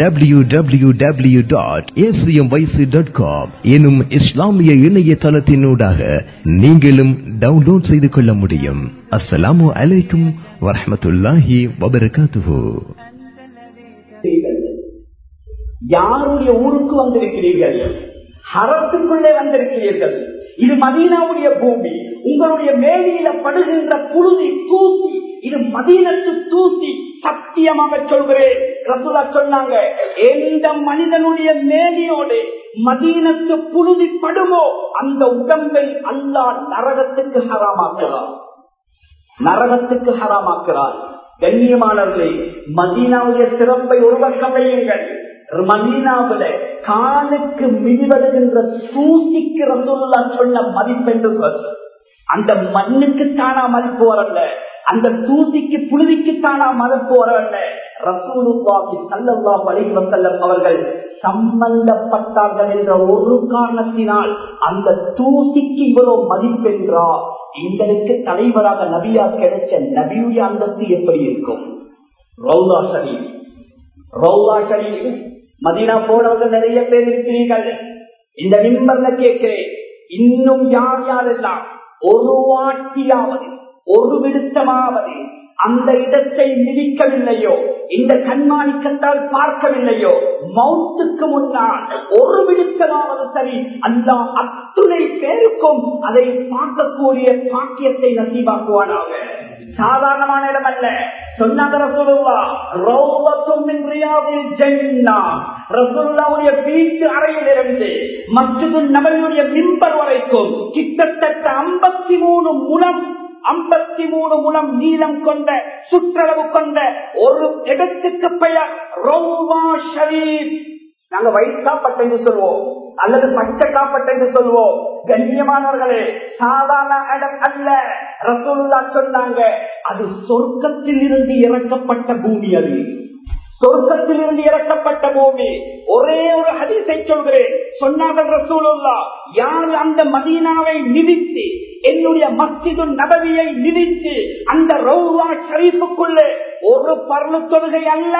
www.acmyc.com எனும் இஸ்லாமிய இணையதளத்தினூடாக நீங்களும் டவுன்லோட் செய்து கொள்ள முடியும். அஸ்ஸலாமு அலைக்கும் வரஹ்மத்துல்லாஹி வபரகாத்துஹு. யாருடைய ஊருக்கு வந்திருக்கிறீர்கள்? ஹரத்துக்குள்ளே வந்திருக்கிறீர்கள். இது மதீனாவுடைய பூமி. உங்களுடைய மேலியில படுகின்ற புழுதி தூசி, இது மதீனத்து தூசி. சத்தியமாக சொல்கிறேன், ரசூலுல்லாஹ் சொன்னாங்க, எந்த மனிதனுடைய மேலியோடு மதீனத்து புழுதி படுமோ அந்த உடம்பை அல்லாஹ் நரகத்துக்கு ஹராமாக்குறார், நரகத்துக்கு ஹராமாக்குறார். கண்ணியமானவர்களே, மதீனாவுடைய சிறப்பை ஒரு பக்கம் வையுங்கள். மதீனாவுல காலுக்கு மிதிவடுகின்ற தூசிக்கு ரசூலுல்லாஹ் சொன்ன மதிப்பென்று அந்த மண்ணுக்கு தானா மதிப்பு வரல, அந்த தூசிக்கு புழுதிக்கு தானா மதிப்பு வரல. ரசூலுல்லாஹி ஸல்லல்லாஹு அலைஹி வஸல்லம் அவர்கள் சம்பந்தப்பட்டார்கள் என்ற ஒரு காரணத்தினால் அந்த தூசிக்கு இவ்வளவு மதிப்பென்றா எங்களுக்கு தலைவராக நபியா கிடைச்ச நபியுடைய அந்தஸ்து எப்படி இருக்கும்? ரௌலா ஷரீஃப், ரௌலா ஷரீஃப். மதீனா போனவர்கள் நிறைய பேர் இருக்கிறீர்கள். இந்த மிம்பர்ல கேட்கிறேன், இன்னும் யார் யாரெல்லாம் ஒரு வாட்டியாவது, ஒரு விடுத்தமாவது அந்த இடத்தை மிதிக்கவில்லையோ, இந்த கண்மாணிக்கத்தால் பார்க்கவில்லையோ, மௌத்துக்கு முன்னால் ஒரு விடுத்தமாவது சரி, அல்லாஹ் அத்துணை பேருக்கும் அதை பார்க்கக்கூடிய பாக்கியத்தை நசீபாக்குவானாக. சாதாரணமான இடம் அல்ல. சொன்னாங்க ரசூலுல்லாஹ், ரௌலத்தும் மின் ரியாதில் ஜன்னah. ரசூலுல்லாஹ்வுடைய வீட்டு அறையிலிருந்து மஸ்ஜிதுன் நபவியுடைய மிம்பர் வரைக்கும் கிட்டத்தட்ட 53 முழம் நீளம் கொண்ட, சுற்றளவு கொண்ட ஒரு இடத்துக்கு பெயர் ரௌலா ஷரீஃப். நாங்க வைட் காப்பட் என்று சொல்வோம் அல்லது பச்சை காப்பட் என்று சொல்வோம். கண்ணியமானவர்களே, சாதாரண இடம் அல்ல. ரசூலுல்லாஹ் சொன்னாங்க, அது சொர்க்கத்தில் இருந்து இறக்கப்பட்ட பூமி. அது சொர்க்கத்தில் இருந்து இறக்கப்பட்ட பூமி. ஒரே ஒரு ஹதீஸை சொல்கிறேன். சொன்னார்கள் ரசூலுல்லாஹ், யார் அந்த மதீனாவை மிதித்து, என்னுடைய மஸ்ஜிதுன் நபவியை மிதித்து அந்த ரௌலா ஷரீஃபுக்குள்ளே ஒரு பர்லு தொழுகை அல்ல,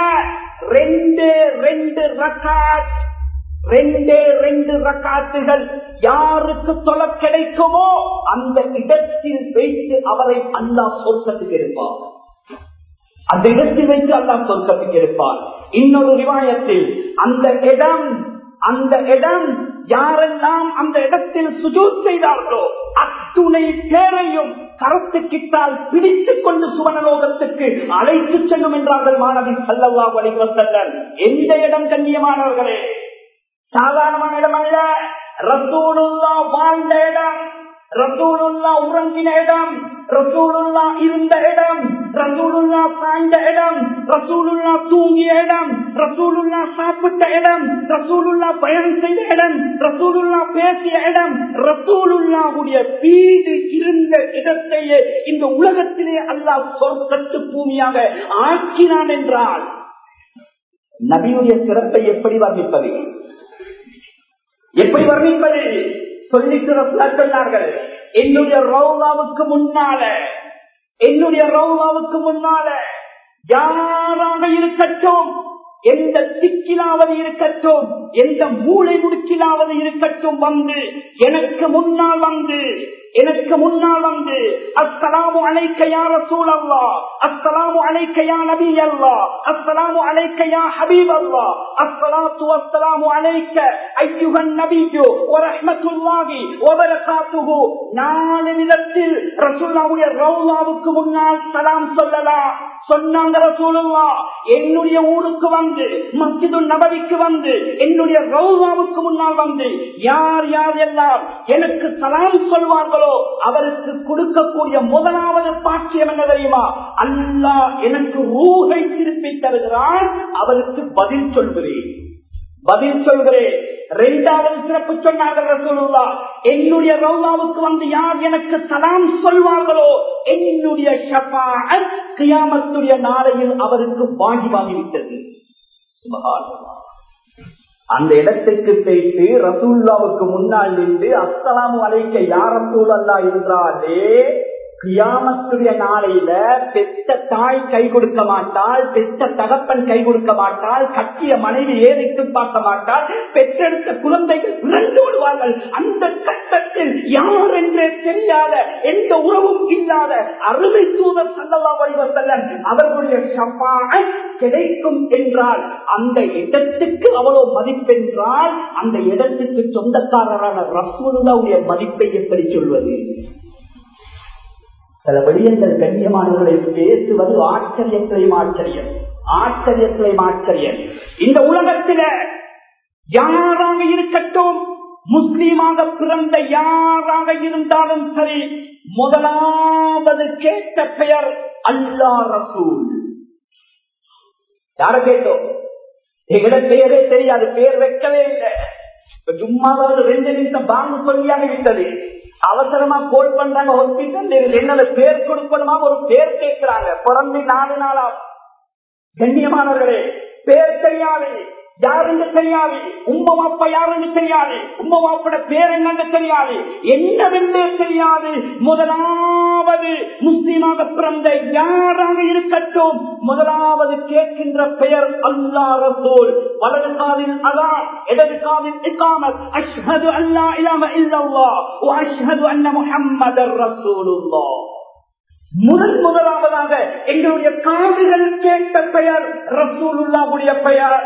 2 ரக்காத், 2 ரக்காத்துகள் யாருக்கு தொழ கிடைக்குமோ அந்த இடத்தில் வைத்து அவரை அல்லாஹ் சொர்க்கத்துக்கு எடுப்பார். அந்த இடத்தில் வைத்து அல்லாஹ் சொர்க்கத்துக்கு எடுப்பார். இன்னொரு ரிவாயத்தில் அந்த இடம் யாரெல்லாம் அந்த இடத்தில் சுஜூத் செய்தார்களோ அத்துணை பேரையும் கருத்துக்கிட்டால் பிடித்துக் கொண்டு சுவனலோகத்துக்கு அழைத்து செல்லும் என்றார்கள் மாணவி ஸல்லல்லாஹு அலைஹி வஸல்லம். எந்த இடம் கண்ணியமானவர்களே, சாதாரணமான இடம் அல்ல. ரசூலுல்லாஹ் வாழ்ந்த இடம், ரசூலுல்லாஹ் உறங்கின இடம், ரசூலுல்லாஹ் இருந்த இடம், ரசூலுல்லாஹ் சாய்ந்த இடம், ரசூலுல்லாஹ் தூங்கிய இடம், ரசூலுல்லாஹ் சாப்பிட்ட இடம், ரசூலுல்லாஹ் பயணம் செய்த இடம், ரசூலுல்லாஹ் பேசிய இடம், ரசூலுல்லாஹுடைய வீடு இருந்த இடத்தையே இந்த உலகத்திலே அல்லாஹ் சொர்க்கத்து பூமியாக ஆக்கினான் என்றால் நபியுடைய சிறப்பை எப்படி வர்ணிப்பது? எப்படி வர்ணிப்பது? சொல்லிட்டு ரசூலுல்லாஹ் சொன்னார்கள், என்னுடைய ரௌலாவுக்கு முன்னால யாராக இருக்கட்டும், எந்த திக்கிலாவது இருக்கட்டும், எந்த மூளை முடுக்கிலாவது இருக்கட்டும், வந்து எனக்கு முன்னால் வந்து அஸ்ஸலாமு அலைக்க யா ரசூலல்லாஹ், அஸ்ஸலாமு அலைக்க யா நபி அல்லாஹ், அஸ்ஸலாமு அலைக்க யா ஹபீப் அல்லாஹ், அஸ்ஸலாத்து வஸ்ஸலாமு அலைக்க அய்யுஹன் நபியு வ ரஹ்மத்துல்லாஹி வ பரகாத்துஹு. 4 விதத்தில் ரசூலுல்லாஹ்வுடைய ரௌலாவுக்கு முன்னால் சலாம் சொல்லலாம். சொன்னாங்க ரசூலுல்லாஹ், என்னுடைய ஊருக்கு வந்து, மஸ்ஜிதுன் நபவிக்கு வந்து, என்னுடைய ரௌலாவுக்கு முன்னால் வந்து யார் எல்லாம் எனக்கு சலாம் சொல்வார்களோ அவருக்கு கொடுக்கக்கூடிய முதலாவது பாக்கியம் என்ன தெரியுமா? அல்லாஹ் எனக்கு ரூஹை திருப்பி தருகிறான், அவருக்கு பதில் சொல்கிறேன். 2வது சிறப்பு சொன்னார்கள் ரசூலுல்லாஹ், என்னுடைய ரௌலாவுக்கு வந்து யார் எனக்கு சலாம் சொல்வார்களோ என்னுடைய ஷஃபாஅத் கியாமத்துடைய நாளையில் அவருக்கு வாஜிபாகிவிட்டது. சுப்ஹானல்லாஹ். அந்த இடத்துக்கு போயிட்டு ரசூலுல்லாஹ்வுக்கு முன்னால் நின்று அஸ்ஸலாமு அலைக்க யா ரசூலல்லாஹ் என்றாலே கியாமத்துடைய நாளையில பெற்ற தாய் கை கொடுக்க மாட்டாள், பெற்ற தகப்பன் கை கொடுக்க மாட்டாள், கட்டிய மனைவி ஏறிட்டு பார்க்க மாட்டாள், பெற்றெடுத்த குழந்தைகள் பிறந்து விடுவார்கள். அந்த கட்டத்தில் யார் என்றே தெரியாத, எந்த உறவும் இல்லாத அருமை தூதர் ஸல்லல்லாஹு அலைஹி வஸல்லம் அவர்களுடைய ஷஃபாஅத் கிடைக்கும் என்றால் அந்த இடத்துக்கு அவ்வளவு மதிப்பென்றால் அந்த இடத்துக்கு சொந்தக்காரரான ரசூலுல்லாஹ்வுடைய மதிப்பை எப்படி சொல்வது? சில விடயங்கள் கண்ணியமானவர்களை பேசுவது ஆச்சரியத்திலையும் ஆச்சரியம். இந்த உலகத்தில யாராக இருக்கட்டும், முஸ்லீமாக பிறந்த யாராக இருந்தாலும் சரி, முதலாவது கேட்ட பெயர் அல்லாஹ் ரசூல். யார கேட்டோம்? எங்கட பெயரே தெரியாது, பெயர் வைக்கவே இல்லை. சும்மாவது 2 நிமிஷம் பாங்கு சொல்லியாக விட்டது, அவசரமா கோல் பண்றாங்க ஹாஸ்பிட்டல், என்னோட பேர் கொடுக்கணுமா, ஒரு பேர் கேட்கிறாங்க. பிறந்து 4 நாளா. கண்ணியமானவர்களே, பேர் தெரியாது, யாருன்னு தெரியாது, உம்மா வாப்பா யாருன்னு தெரியாது, உம்மா வாப்போட பேர் என்னன்னு தெரியாது, என்னவென்றே தெரியாது. முதலாவது முஸ்லீமாக பிறந்த யாராக இருக்கட்டும், முதலாவது கேட்கின்ற பெயர் அல்லாஹ் ரசூல். வலது காதில் அதான், இடது காதில் இகாமத். அஷ்ஹது அல்லா இலாஹ இல்லல்லாஹ் வ அஷ்ஹது அன்ன முஹம்மதர் ரசூலுல்லாஹ். முதலாவதாக எங்களுடைய காதுகள் கேட்ட பெயர் ரசூலுல்லாஹ்வுடைய பெயர்.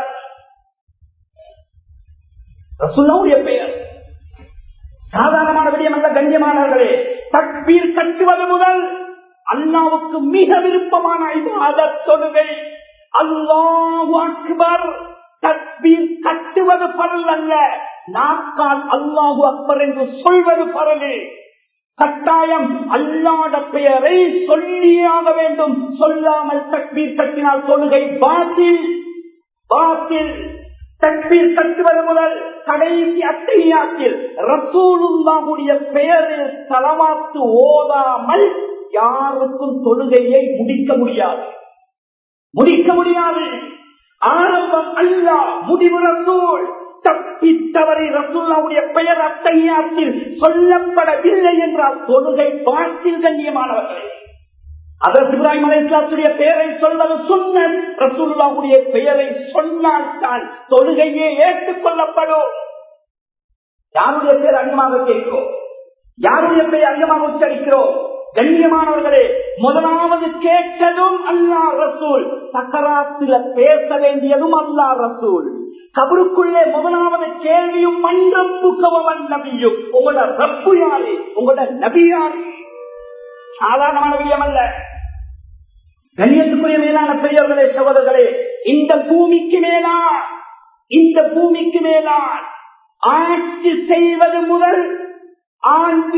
ரசூலுல்லாஹ்வுடைய பெயர் சாதாரணமான விடயம் அல்ல கண்ணியமானவர்களே. தக்பீர் கட்டுவது முதல் அல்லாஹ்வுக்கு மிக விருப்பமான இபாதத் தொழுகை. அல்லாஹு அக்பர். தக்பீர் கட்டுவது பரல் அல்ல, நாக்கால் அல்லாஹு அக்பர் என்று சொல்வது பரலே. கட்டாயம் அல்லாஹ்வுடைய பெயரை சொல்லியாக வேண்டும். சொல்லாமல் தக்பீர் கட்டினால் தொழுகை பாத்தில். தக்பீர் கட்டுவது முதல் கடைசி அத்தையாத்தில் ரசூலுல்லாஹ்வுடைய பெயரில் ஸலவாத்து ஓதாமல் யாருக்கும் தொழுகையை முடிக்க முடியாது. ஆரம்பம் அல்லாஹ், முடிவு ரசூல். தப்பித்தவரை ரசூலுல்லாஹ்வுடைய பெயர் அத்தையாத்தில் சொல்லப்படவில்லை என்றால் தொழுகை பாத்தில். கண்ணியமானவர்களே, அதற்கு இப்ராஹிம் அலைஹிஸ்ஸலாத்துடைய பெயரை சொல்வது சுன்னத். ரசூலுல்லாஹ்வுடைய பெயரை சொன்னால் தான் தொழுகையே ஏற்றுக்கொள்ளப்படும். யாருடைய பெயர் அதிகமாக கேட்கிறோம், யாருடைய பெயர் அதிகமாக உச்சரிக்கிறோம், கண்ணியமானவர்களே, முதலாவது கேட்டதும் அல்லாஹ் ரசூல், சக்கராத்துல பேச வேண்டியதும் அல்லாஹ் ரசூல். கபருக்குள்ளே முதலாவது கேள்வியும் மன்றம் புக்கவன் நபியும், உங்களோட ரப்பு யாரு, உங்களோட நபி யாரு? சாதாரணமான விஷயம் அல்ல. கண்ணியத்துக்குரிய மேலான பெரியவர்களே, சகோதரர்களே, இந்த பூமிக்கு மேலான் ஆட்சி செய்வது முதல் ஆண்டி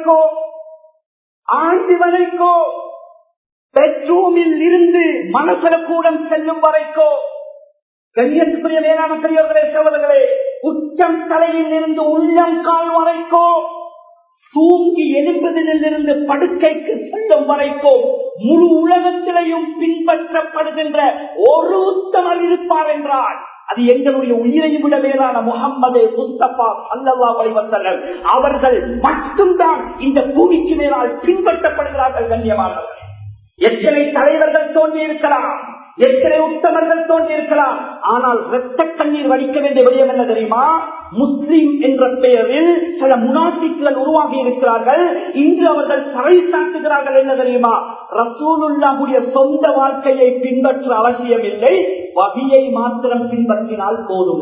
வரைக்கோ பெட்ரூமில் இருந்து மனசல கூடம் செல்லும் வரைக்கோ, கண்ணியத்துக்குரிய மேலான பெரியவர்களே, சகோதரர்களே, உச்சம் தலையில் இருந்து உள்ளம் கால் வரைக்கோ, தூங்கி எழுப்பதிலிருந்து படுக்கைக்கு செல்லும் வரைக்கும் முழு உலகத்திலையும் பின்பற்றப்படுகின்ற ஒரு உத்தமர் இருப்பார் என்றால் அது எங்களுடைய உயிரையும் விட மேலான முஹம்மது முஸ்தபா ஸல்லல்லாஹு அலைஹி வஸல்லம் அவர்கள் மட்டும்தான் இந்த பூமிக்கு மேலால் பின்பற்றப்படுகிறார்கள். கண்ணியமானவர்கள், எத்தனை தலைவர்கள் தோன்றியிருக்கலாம், எத்தனை உத்தமர்கள் தோன்றியிருக்கலாம், ஆனால் இரத்த கண்ணீர் வடிக்க வேண்டிய விடயம் என்ன தெரியுமா? முஸ்லிம் என்ற பெயரில் சில முனாஃபிக்குகள் உருவாகி இருக்கிறார்கள். இன்று அவர்கள் தலை சாட்டுகிறார்கள். என்ன தெரியுமா? ரசூலுல்லாஹுடைய சொந்த வாழ்க்கையை பின்பற்ற அவசியம் இல்லை, வஹியை மாத்திரம் பின்பற்றினால் போதும்.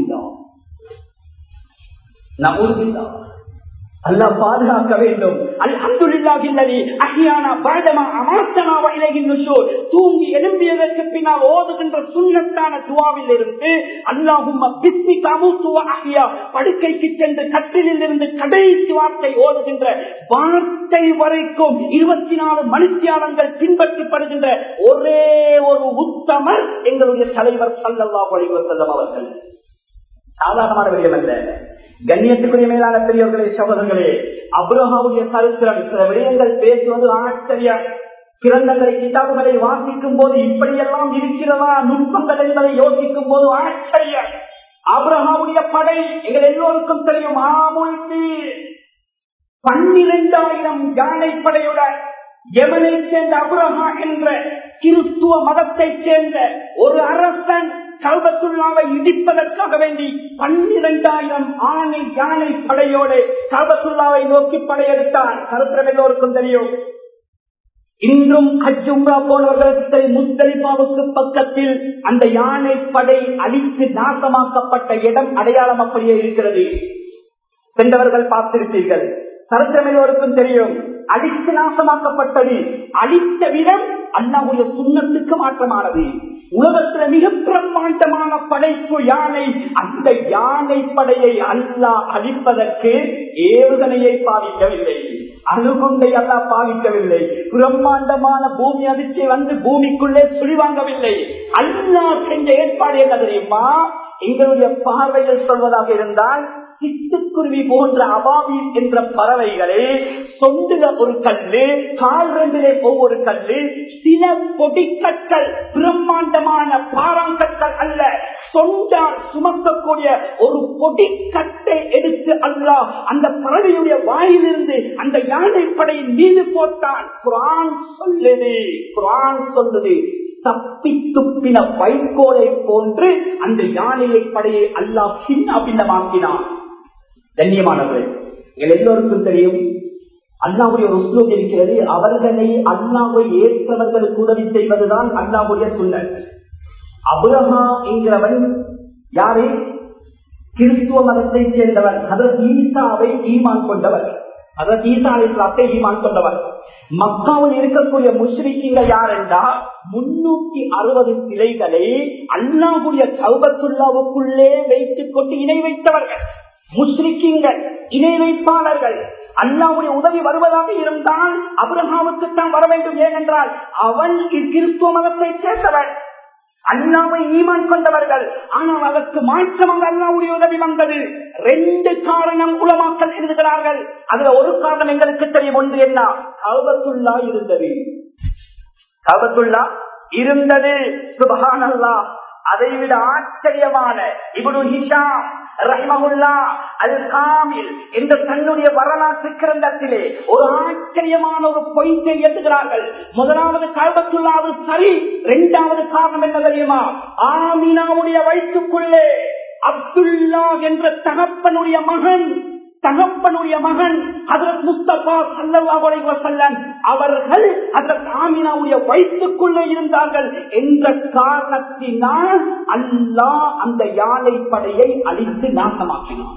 நவுதுபில்லாஹ் அல்லாஹ் பாதுகாக்க வேண்டும். அல்ஹம்துலில்லாஹி அல்லதி அஹ்யானா பஅதமா அமாத்தனா வ இலைஹின் நுஷூர். தூங்கி எழும்பியதற்கு பின்னால் ஓதுகின்ற சுன்னத்தான துஆவில் இருந்து அல்லாஹும்ம பிஸ்மிக அமூது வ அஹ்யா, படுக்கைக்கு சென்று கட்டிலில் இருந்து கடைசி வார்த்தை ஓதுகின்ற வார்த்தை வரைக்கும் 24 மணித்தியாலங்கள் பின்பற்றப்படுகின்ற ஒரே ஒரு உத்தமர் எங்களுடைய தலைவர் ஸல்லல்லாஹு அலைஹி வஸல்லம் அவர்கள். சாதாரணமான விடயம் அல்ல. கண்ணியத்துக்குரிய மேலான பெரியவர்களே, சகோதரர்களே, அப்ரஹாவுடைய சரித்திரம், சில விடயங்கள் பேசுவது ஆச்சரியம். கிரந்தங்களை கிதாபுகளை வாசிக்கும் போது இப்படியெல்லாம் இருக்கிறதா நுட்பங்கள் என்பதை யோசிக்கும் போது ஆச்சரியம். அப்ரஹாவுடைய படை எங்கள் எல்லோருக்கும் தெரியும். 12,000 யானை படையுடன் யமனை சேர்ந்த அப்ரஹா என்ற கிறிஸ்துவ மதத்தை சேர்ந்த ஒரு அரசன் கஅபத்துல்லாவை இடிப்பதற்காக வேண்டி 12,000 ஆணை யானை படையோடு கஅபத்துல்லாவை நோக்கி படையெடுத்தான். சரித்திரம் எல்லோருக்கும் தெரியும். இன்றும் ஹஜ் உம்ரா போனவர்களுக்கு முஸ்தலிஃபாவுக்கு பக்கத்தில் அந்த யானை படை அழித்து நாசமாக்கப்பட்ட இடம் அடையாளம் அப்படியே இருக்கிறது. சென்றவர்கள் பார்த்திருப்பீர்கள். சரித்திரம் எல்லோருக்கும் தெரியும். அழித்து நாசமாக்கப்பட்டது. அழித்த விதம் அல்லாஹ்வுடைய சுன்னத்துக்கு மாற்றமானது. உலகத்தில் மிக பிரம்மாண்டமான படைப்பு யானை. அந்த யானை படையை அல்லாஹ் அழிப்பதற்கு ஏவுகணையை பாவிக்கவில்லை, அணுகுண்டை அல்லாஹ் பாவிக்கவில்லை, பிரம்மாண்டமான பூமி அதிர்ச்சி வந்து பூமிக்குள்ளே சுழிவாங்கவில்லை. அல்லாஹ் செஞ்ச ஏற்பாடு என்ன தெரியுமா? எங்களுடைய பார்வையில் சொல்வதாக இருந்தால் சிட்டுக்குருவி போன்ற அபாவில் என்ற பறவைகளை சொந்துல ஒரு கல்லு, கால் ரெண்டிலே ஒவ்வொரு கல்லு, சில பொடிக்கற்கள், பிரம்மாண்டமான பாறாங்கற்கள் அல்ல, சொந்தால் சுமக்கக்கூடிய ஒரு பொடிக்கட்டை எடுத்து அல்லாஹ் அந்த பறவையுடைய வாயிலிருந்து அந்த யானை படையின் மீது போட்டான். குர்ஆன் சொல்லுது தப்பி துப்பின வைக்கோலை போன்று அந்த யானையை படையை அல்லாஹ் சின்ன பின்னமாக்கினான். கண்ணியமானவர்கள், எங்கள் எல்லோருக்கும் தெரியும் அல்லாஹ்வுடைய ஒரு உஸ்லூப் இருக்கிறது. அவர்களை அல்லாஹ்வை ஏற்றவர்களுக்கு உதவி செய்வதுதான் அல்லாஹ்வுடைய சுன்னத். அப்ரஹா என்கிறவன் யாரு? கிறிஸ்துவ மதத்தை சேர்ந்தவர். ஹதரத் ஈசாவை ஈமான் கொண்டவர். ஹதரத் ஈசா அலைஹிஸ்ஸலாத்தை ஈமான் கொண்டவர். மக்காவில் இருக்கக்கூடிய முஸ்லிம்கள் யார் என்றால் 360 சிலைகளை அல்லாஹ்வுடைய கஅபத்துல்லாவுக்குள்ளே வைத்துக் கொண்டு இணை வைத்தவர்கள். முஸ்லிம்கள் இணை வைப்பாளர்கள். அல்லாஹ்வுடைய உதவி வருவதாக இருந்தால் அப்ரஹாவுக்கு தான் வர வேண்டும். ஏனென்றால் அவன் கிறிஸ்துவ மதத்தை சேர்ந்தவன், அல்லாஹ்வை ஈமான் கொண்டவர்கள். ஆனால் அதற்கு மாற்றமாக அல்லாஹ்வுடைய உதவி வந்தது. 2 காரணம் உலமாக்கள் எழுதுகிறார்கள். அதுல ஒரு காரணம் எங்களுக்கு தெரியும். ஒன்று என்ன? கஅபத்துல்லா இருந்தது. சுப்ஹானல்லாஹ். அதைவிட ஆச்சரியமான இப்னு ஹிஷாம் ரஹ்மஹுல்லாஹ் அல் காமில் என்ற தன்னுடைய வரலாற்று கிரந்தத்திலே ஒரு ஆச்சரியமான ஒரு பொய்யை எழுதுகிறார்கள். முதலாவது கஅபத்துல்லா அது சரி. 2வது காரணம் என்ன தெரியுமா? ஆமினாவுடைய வயிற்றுக்குள்ளே அப்துல்லா என்ற தகப்பனுடைய மகன் தகப்பனுடைய மகன் ஹஜ்ரத் முஸ்தபா ஸல்லல்லாஹு அலைஹி வஸல்லம் அவர்கள் ஹஜ்ரத் ஆமினாவுடைய வயிற்றுக்குள்ளே இருந்தார்கள் என்ற காரணத்தினால் அல்லாஹ் அந்த யானை படையை அழித்து நாசமாக்கினான்.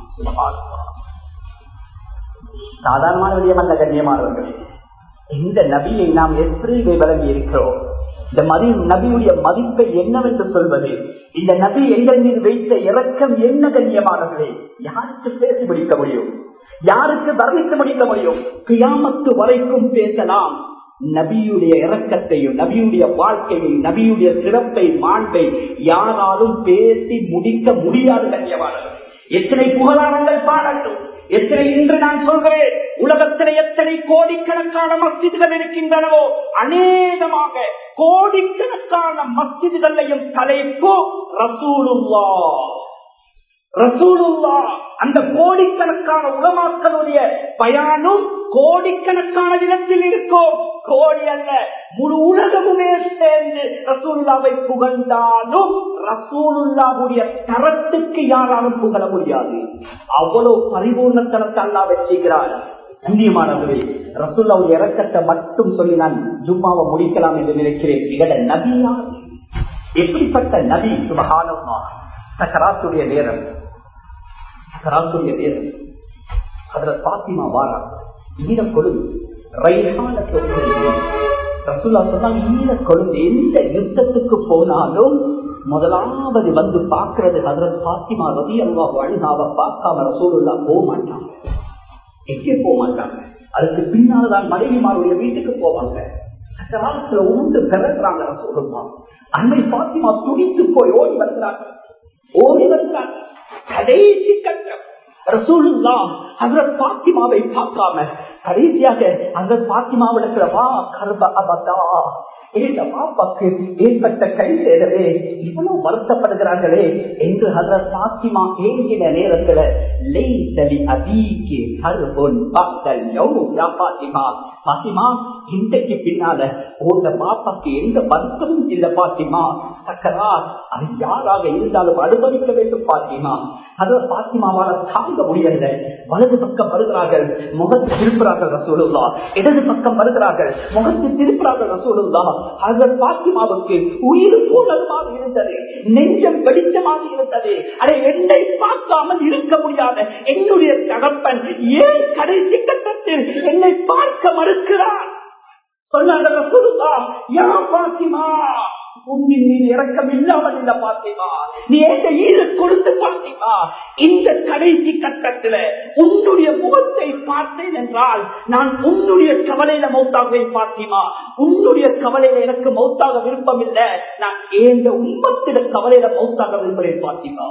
சாதாரணமான விடயம் அல்ல கண்ணியமானவர்களே. இந்த நபியை நாம் எப்படி விளங்கி இருக்கிறோம்? இந்த நபியுடைய மதிப்பை என்னவென்று சொல்வது? இந்த நபி எங்கள் மீது வைத்த இரக்கம் என்ன கண்ணியமானவர்களே? யாருக்கு பேசி முடிக்க முடியும்? யாருக்கு வர்ணித்து முடிக்க முடியும்? கியாமத்து வரைக்கும் பேசலாம். நபியுடைய இரக்கத்தையும் நபியுடைய வாழ்க்கையை நபியுடைய சிறப்பை மாண்பை யாராலும் பேசி முடிக்க முடியாது கண்ணியமானவர்களே. எத்தனை புகழாரங்கள் பாடட்டும், எத்தனை இன்று நான் சொல்கிறேன், உலகத்தில் எத்தனை கோடிக்கணக்கான மஸ்ஜிதுகள் இருக்கின்றனவோ அநேகமாக கோடிக்கணக்கான மஸ்ஜிதுகளையும் தலைப்பு ரசூலுல்லாஹ். ரசூலுல்லாஹ் அந்த கோடிக்கணக்கான உலமாக்களுடைய பயானும் கோடிக்கணக்கான இடத்தில் இருக்கும். கோடி அல்ல, முழு உலகமுமே சேர்ந்து ரசூலுல்லாவை புகழ்ந்தாலும் ரசூலுல்லாவுடைய தரத்துக்கு யாராலும் புகழ முடியாது. அவ்வளவு பரிபூர்ணத்தனத்தை அல்லாஹ் வச்சுக்கிறார். கண்ணியமானவர்களே, ரசூலுல்லாவுடைய இரக்கத்தை மட்டும் சொல்லி நான் ஜும்மாவை முடிக்கலாம் என்று நினைக்கிறேன். இவட நபியா எப்படிப்பட்ட நபி? சுப்ஹானல்லாஹ். சக்கராத்துடைய நேரம் ஹஜ்ரத் ஃபாத்திமா வாரா ஈர கொழுந்து ரைஹான ரசூலுல்லாஹ் சொன்னாங்க, ஈர கொழுந்து எந்த யுத்தத்துக்கு போனாலும் முதலாவது வந்து பார்க்கிறது ஹஜ்ரத் ஃபாத்திமா ரலியல்லாஹு அன்ஹாவை பார்க்காம ரசூலுல்லாஹ் போக மாட்டாங்க. எங்கே போக மாட்டாங்க? அதுக்கு பின்னால்தான் மனைவிமாருடைய வீட்டுக்கு போவாங்க. சக்கராத்துல உண்டு பிறகுறாங்க ரசூலுல்லாஹ். அன்னை ஃபாத்திமா துடித்து போய் ஓடி வருகிறாங்க. கடைசி கட்டம் ரசூலுல்லாஹ் ஹஜ்ரத் ஃபாத்திமாவை பார்க்காம கடைசியாக ஹஜ்ரத் ஃபாத்திமாவிடத்துல வா கர்ப அபதா, இந்த பாப்பாக்கு ஏற்பட்ட கை சேரவே இவ்வளவு வருத்தப்படுகிறார்களே என்று ஹஜ்ரத் ஃபாத்திமா ஏங்கின நேரத்துல லைஸலி அபீகி கர்புன் பக்தல் யௌம் யா ஃபாத்திமா, ஃபாத்திமா இன்றைக்கு பின்னால உங்க பாப்பாக்கு எந்த வருத்தமும் இல்ல ஃபாத்திமா, சக்கராத் அது யாராக இருந்தாலும் அனுபவிக்க வேண்டும் ஃபாத்திமா. ஹஜ்ரத் ஃபாத்திமாவால தாங்க முடியல. வலது பக்கம் வருகிறார்கள், முகத்தை திருப்புறார்கள் ரசூலுல்லாஹ். இடது பக்கம் வருகிறார்கள், முகத்தை திருப்புறார்கள் ரசூலுல்லாஹ். ஹஜ்ரத் ஃபாத்திமாவுக்கு உயிர் போனதுமாக இருந்தது, நெஞ்சம் வெடித்தமாக இருந்தது. அதை என்னை பார்க்காமல் இருக்க முடியாத என்னுடைய தகப்பன் ஏன் கடைசி கட்டத்தில் என்னை பார்க்க மறுக்கிறார்? சொன்னாங்க ரசூலுல்லாஹ், யா ஃபாத்திமா, உன்னின் மீது இரக்கம் இல்லாமல் இல்ல பாத்திமா, நீ ஏற்ற ஈடு கொடுத்து பாத்திமா, இந்த கடைசி கட்டத்தில் உன்னுடைய முகத்தை பார்த்தேன் என்றால் நான் உன்னுடைய கவலையில மௌத்தாகுவேன் பாத்திமா. உன்னுடைய கவலையில எனக்கு மௌத்தாக விருப்பம் இல்லை, நான் எந்த உம்மத்தில கவலையில மௌத்தாக விரும்புகிறேன் பாத்திமா.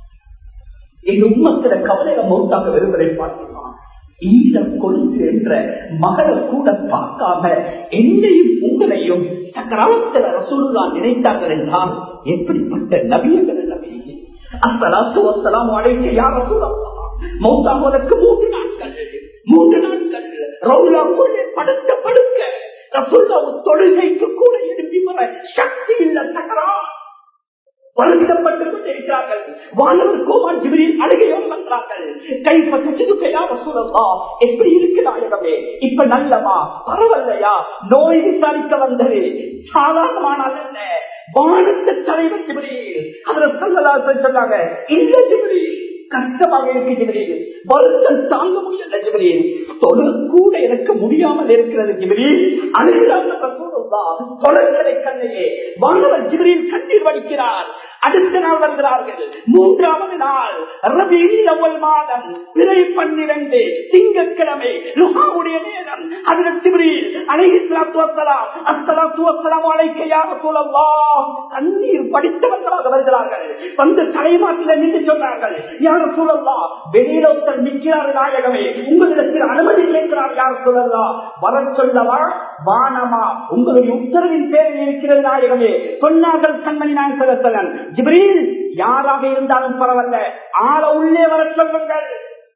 எங்க உம்மத்தில கவலையில மௌத்தாக விரும்புகிறேன் பாத்திமா. ஈர கொழுந்து என்ற மகளை கூட பார்க்காம என்னையும் உங்களையும் சக்கராத்துல ரசூலுல்லாஹ் நினைத்தார்கள் என்றால் எப்படிப்பட்ட நபியங்கள் நபி. அஸ்ஸலாத்து வஸ்ஸலாமு அலைஹி யா ரசூலல்லாஹ். மௌத்தாவதற்கு 3 நாட்கள் ரவுலாக்குள்ளே படுக்க ரசூலுல்லாஹ் தொழுகைக்கு கூட எழுப்பி வர சக்தி இல்ல. சக்கராத் வருத்தப்பட்டு கொண்டிருக்கிறார்கள். வானவர் கோமான் ஜிப்ரீல் அழுகையோடு வந்தார்கள். கைப்ப சுற்றுக்கையா ரசூலுல்லாஹ், எப்படி இருக்கு நாயகமே, இப்ப நல்லமா பரவாயில்லையா? நோய் விசாரிக்க வந்தது சாதாரணமான அல்ல, வானத்து தலைவர் ஜிப்ரீல். அதுல சொன்னாங்க, இல்ல ஜிப்ரீல் கஷ்டமாக இருக்கு ஜிப்ரீல், வருத்தம் தாங்க முடியல ஜிப்ரீல், தொழ கூட எனக்கு முடியாமல் இருக்கிறது ஜிப்ரீல். அழுகிறாங்க ரசூலுல்லாஹ் தொழர்களை கண்ணையே. வானவர் ஜிப்ரீல் கண்ணீர் வடிக்கிறார். அடுத்த நாள் வருகிறார்கள், 3வது நாள் ரபீஉல் அவ்வல் மாதம் பிறை 12 திங்கட்கிழமை லுஹாவுடைய நேரம். ஹஜ்ரத் ஜிப்ரீல் அலைஹிஸ்ஸலாத்து வஸ்ஸலாம், அஸ்ஸலாத்து வஸ்ஸலாமு அலைக்க யா ரசூலல்லாஹ், கண்ணீர் வடித்தவர்களாக வருகிறார்கள். வந்து தலைமாட்டில் நின்று சொன்னார்கள், யா ரசூலல்லாஹ், வெளியில ஒருத்தர் நிற்கிறார் நாயகமே, உங்களிடத்தில் அனுமதி கேட்கிறார் யா ரசூலல்லாஹ், வர சொல்லவா வானமா? உங்களுடைய உத்தரவின் பேரில் இருக்கிறது நாயகமே. சொன்னார்கள் கண்மணி நாயகம் ஸல்லல்லாஹு அலைஹி வஸல்லம், ஜிப்ரீல் யாராக இருந்தாலும் பரவாயில்ல, ஆள உள்ளே வர சொல்லுங்கள்.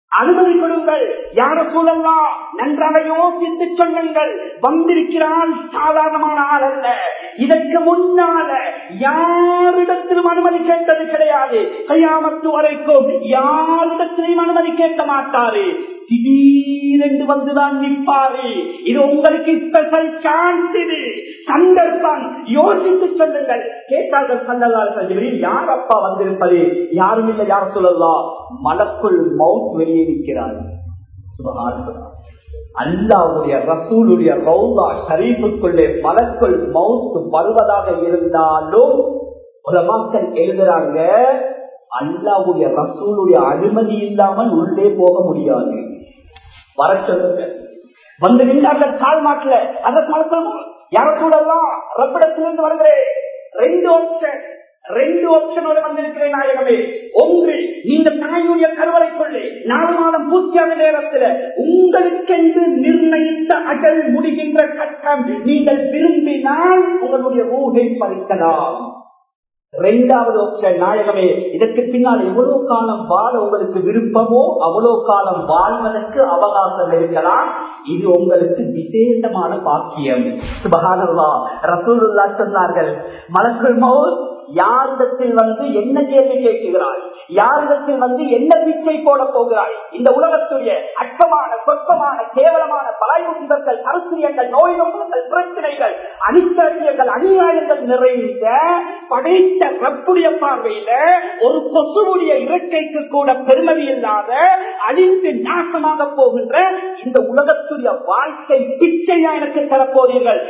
அனுமதி கொடுங்கள். யார சூழல்லாம் நன்றாக யோசித்து சொல்லுங்கள். வந்திருக்கிறான் சாதாரணமான ஆள் அல்ல. இதற்கு முன்னால யாரிடத்திலும் அனுமதி கேட்டது கிடையாது. கியாமத்து வரைக்கும் யாரிடத்திலும் அனுமதி கேட்க மாட்டாரு. திடீரென்று வந்துதான் நிற்பாரு. இது உங்களுக்கு ஸ்பெஷல் சான்ஸ், இது சந்தர்ப்பம். யோசித்து சொல்லுங்கள். கேட்டார்கள் ஸல்லல்லாஹு அலைஹி வஸல்லம், யார் அப்பா வந்திருப்பது? யாரும் இல்லை யார் சொல்லலாம். மலக்குல் மௌத் வெளியே நிற்கிறார். சுப்ஹானல்லாஹ். அல்லாஹ்வுடைய ரசூலுடைய ரௌதா ஷரீஃபுக்குள்ளே மலக்குல் மௌத் வருவதாக இருந்தாலும் உலமாக்கள் எழுதுறாங்க, அல்லாஹ்வுடைய ரசூலுடைய அனுமதி இல்லாமல் உள்ளே போக முடியாது. வர சொல்லுங்க. வந்து நின்றார்கள் கால் மாட்டல. அதற்கு மலக்குல் யார சூழல்லாம் ரப்பிடத்திலிருந்து வருகிறேன். ரெண்டு ஆப்ஷனோட வந்திருக்கிறேன் நாயகமே. ஒன்று, நீங்க தாயுடைய கருவறைக்குள்ளே 4 மாதம் பூர்த்தியான நேரத்தில் உங்களுக்கென்று நிர்ணயித்த அகல் முடிகின்ற கட்டம் நீங்கள் விரும்பினால் உங்களுடைய ரூஹை பறிக்கலாம். 2வது ஆப்ஷன், நாயகமே இதற்கு பின்னால் எவ்வளவு காலம் வாழ உங்களுக்கு விருப்பமோ அவ்வளவு காலம் வாழ்வதற்கு அவகாசம் இருக்கலாம். இது உங்களுக்கு விசேஷமான பாக்கியம். சுப்ஹானல்லாஹ். ரசூலுல்லாஹ் சொன்னார்கள், மலக்குல் மௌத் யாரிடத்தில் வந்து என்ன கேள்வி கேட்கிறாய், யாரிடத்தில் வந்து என்ன பிச்சை போட போகிறாய், இந்த உலகத்துடைய அற்பமான சொற்பமான கேவலமான பலாயுதங்கள் கருத்தியங்கள் நோய் நோய்கள் பிரச்சனைகள் அனிச்சரியங்கள் அநியாயங்கள் நிறைந்த படைத்த ரப்புடைய பார்வையில ஒரு கொசுவுடைய இறக்கைக்கு கூட பெருமதி இல்லாத அழிந்து நாசமாக போகின்ற இந்த உலகத்துடைய வாழ்க்கை பிச்சையா எனக்கு தரப்போறீர்கள்.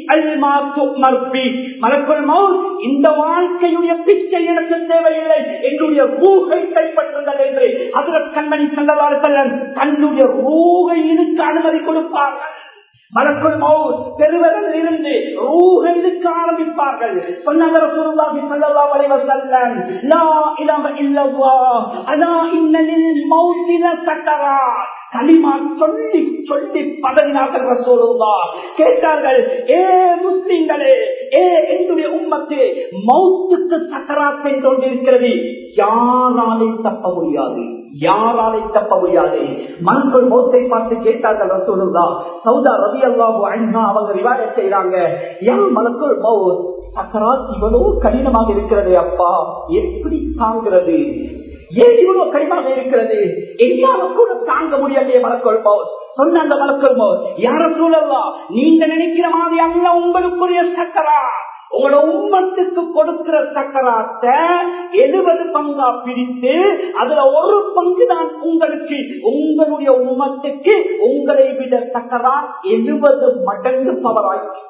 மலக்குல் மௌத் இந்த வாழ்க்கையுடைய பிச்சை எனக்கு தேவையில்லை, என்னுடைய ரூஹை கைப்பற்றுங்கள் என்று ஹஜ்ரத் கண்மணி ஸல்லல்லாஹு அலைஹி வஸல்லம் தன்னுடைய ரூஹை இழுக்க அனுமதி கொடுப்பார்கள். மலக்குல் மௌத் பெறுவதில் இருந்து ரூஹை இழுக்க ஆரம்பிப்பார்கள். சொன்னாங்க ரசூலுல்லாஹி ஸல்லல்லாஹு அலைஹி வஸல்லம், லா இலாஹ இல்லல்லாஹ் அலா இன்னலில் மௌத்தி லஸக்கராத். கலிமா சொல்லி சொல்லி பதறினார்கள் ரசூலுல்லாஹ். கேட்டார்கள், ஏ முஸ்லிம்களே, ஏ என்னுடைய உம்மத்தே, மௌத்துக்கு சக்கராத் என்று ஒன்று இருக்கிறது, யாராலே தப்ப முடியாது, யாராலே தப்ப முடியாது. மலக்குல் மௌத்தை பார்த்து கேட்டார்கள் ரசூலுல்லாஹ். சௌதா ரலியல்லாஹு அன்ஹா அவங்க ரிவாயத் செய்றாங்க, யா மலக்குல் மௌத், சக்கராத் இவ்வளவு கடினமாக இருக்கிறது அப்பா, எப்படி தாங்கிறது, ஏன் இவ்வளவு கடினமாக இருக்கிறது, என்னால கூட தாங்க முடியலையே மலக்குல் மௌத். சொன்னாங்க மலக்குல் மௌத், யா ரசூலல்லாஹ், நீங்க நினைக்கிற மாதிரி அல்ல உங்களுக்குரிய சக்கராத். உங்களோட உம்மத்துக்கு கொடுக்கிற சக்கராத்தை 70 பங்கா பிரித்து அதுல ஒரு பங்கு தான் உங்களுக்கு, உங்களுடைய உம்மத்துக்கு உங்களை விட சக்கராத் 70 மடங்கு பவராய்க்கு.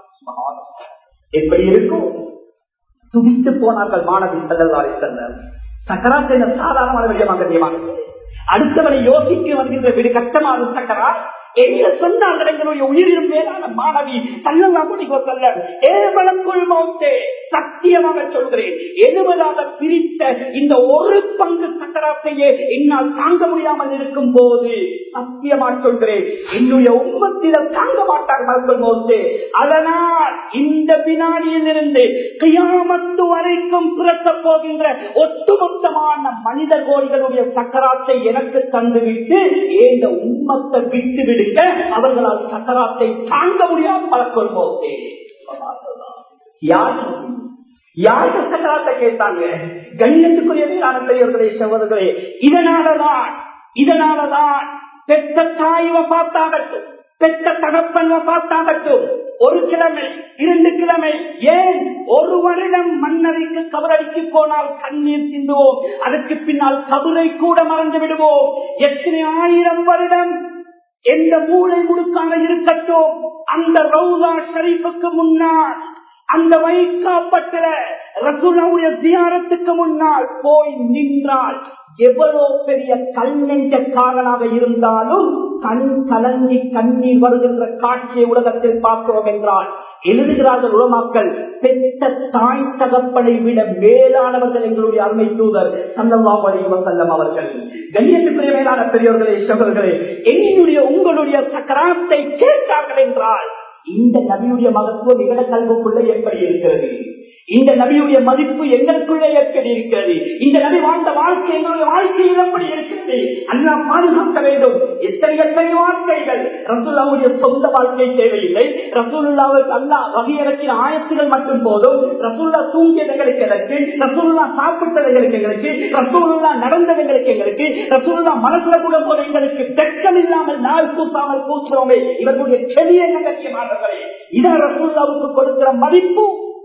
எப்படி இருக்கும்? துடித்து போனார்கள் மாணவி ஸல்லல்லாஹு அலைஹி வஸல்லம். சக்கராத் என்ன சாதாரணமான விஷயமாக தெரியுமா? அடுத்தவரை யோசிக்க வருகின்ற வீடு கஷ்டமான சக்கராத் என்ன சொன்னார்கள் எங்களுடைய உயிரிலும் மேலான மாணவி ஸல்லல்லாஹு அலைஹி வஸல்லம், ஏ மலக்குல் மௌத்தே, சத்தியமாக சொல்கிறேன், 70 பிரித்த இந்த ஒரு பங்கு சக்கராத்தையே என்னால் தாங்க முடியாமல் இருக்கும் போது சத்தியமாக சொல்கிறேன், என்னுடைய உம்மத்தில தாங்க மாட்டார் மலக்குல் மௌத்தே. அதனால் இந்த வினாடியில் இருந்து கியாமத்து வரைக்கும் பிறக்க போகின்ற ஒட்டுமொத்தமான மனித கோடிகளுடைய சக்கராத்தை எனக்கு தந்துவிட்டு இந்த உம்மத்தை விட்டு விடுங்க, அவர்களால் சக்கராத்தை தாங்க முடியாமல் மலக்குல் மௌத்தே. யாருக்கு சக்கராத்தை கேட்டாங்க? கண்ணியத்துக்குரிய பெரியவர்களே சகோதரர்களே, இதனாலதான் பெற்ற தாய் வஃபாத்தாகட்டும், பெற்ற தகப்பன் வஃபாத்தாகட்டும், 1 கிழமை 2 கிழமை, ஏன் 1 வருடம் மன்னரைக்கு கபரடிக்கு போனால் கண்ணீர் சிந்துவோம், அதற்கு பின்னால் கபரை கூட மறந்து விடுவோம். எத்தனை 1000 வருடம் எந்த மூளை முழுக்கான இருக்கட்டும், அந்த ரவுதா ஷரீஃபுக்கு முன்னால், அந்த வைக்காப்பட்ட ரசூலுல்லாஹ்வுடைய ஜியாரத்துக்கு முன்னால் போய் நின்றால் எவ்வளவு பெரிய கல்நெஞ்சக்காரனாக இருந்தாலும் கண் கலங்கி கண்ணீர் வருகின்ற காட்சியை உலகத்தில் பார்க்கிறோம் என்றால் எழுதுகிறார்கள் உலமாக்கள், பெற்ற தாய் தகப்பனை விட மேலானவர்கள் எங்களுடைய அருமை தூதர் ஸல்லல்லாஹு அலைஹி வஸல்லம் அவர்கள். கண்ணியத்துக்குரிய மேலான பெரியவர்களே சகோதரர்களே, என்னுடைய உங்களுடைய சக்கராத்தை கேட்டார்கள் என்றால் இந்த நபியுடைய மகத்துவம் எங்கட கல்விக்குள்ள எப்படி இருக்கிறது? இந்த நபியுடைய மதிப்பு எங்களுக்குள்ளே எப்படி இருக்கிறது? இந்த நபி வாழ்ந்த வாழ்க்கை எங்களுடைய வாழ்க்கையில் எப்படி இருக்கிறது? அல்லாஹ் பாதுகாக்க வேண்டும். எத்தனை வாழ்க்கைகள் ரசூலுல்லாஹ்வுடைய சொந்த வாழ்க்கை தேவையில்லை. ரசூலுல்லாஹ்வுக்கு அல்லாஹ் வகையறக்கிற ஆயத்துகள் மட்டும் போதும். ரசூலுல்லாஹ் தூங்கியதங்களுக்கு எங்களுக்கு, ரசூலுல்லாஹ் சாப்பிட்டதற்கு எங்களுக்கு, ரசூலுல்லாஹ் நடந்ததற்கு எங்களுக்கு, ரசூலுல்லாஹ் மனசுல கூட போல எங்களுக்கு தெற்கம் இல்லாமல் நாள் கூசாமல் கூசுறோமே, இவர்களுடைய செடிய நகத்தியமானவர்களே, இதான் ரசூலுல்லாஹ்வுக்கு கொடுக்கிற மதிப்பு.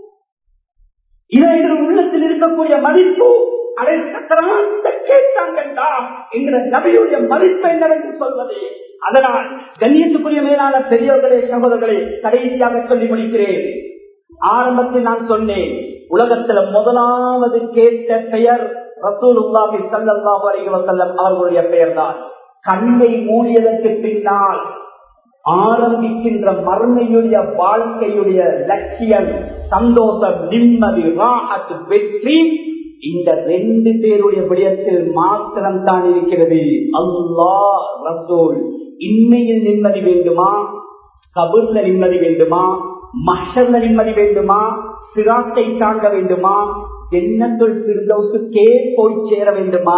இவர்கள் உள்ளத்தில் இருக்கக்கூடிய மதிப்பு அதை கேட்டாங்கண்டா என்கிற நபியுடைய மதிப்பு என்னவென்று சொல்வது. அதனால் கண்ணியத்துக்குரிய மேலான பெரியவர்களே, சகோதரர்களே, கடைசியாக சொல்லி முடிக்கிறேன். ஆரம்பத்தில் நான் சொன்னேன், உலகத்தில் முதலாவது கேட்ட பெயர் ரசூலுல்லாஹி ஸல்லல்லாஹு அலைஹி வஸல்லம் அவர்களுடைய பெயர் தான். கண்ணை மூடியதற்கு பின்னால் ஆரம்பிக்கின்ற மறுமையுடைய வாழ்க்கையுடைய லட்சியம், சந்தோஷம், நிம்மதி, ராஹத், வெற்றி இந்த 2 பேருடைய விடயத்தில் மாத்திரம் தான் இருக்கிறது. அல்லாஹ் ரசூல். இன்மையில் நிம்மதி வேண்டுமா? கபூர்ல நிம்மதி வேண்டுமா? மஹ்ஷர்ல நிம்மதி வேண்டுமா? சிராத்தை தாண்ட வேண்டுமா? ஜன்னத்துல் ஃபிர்தௌஸுக்கே போய் சேர வேண்டுமா?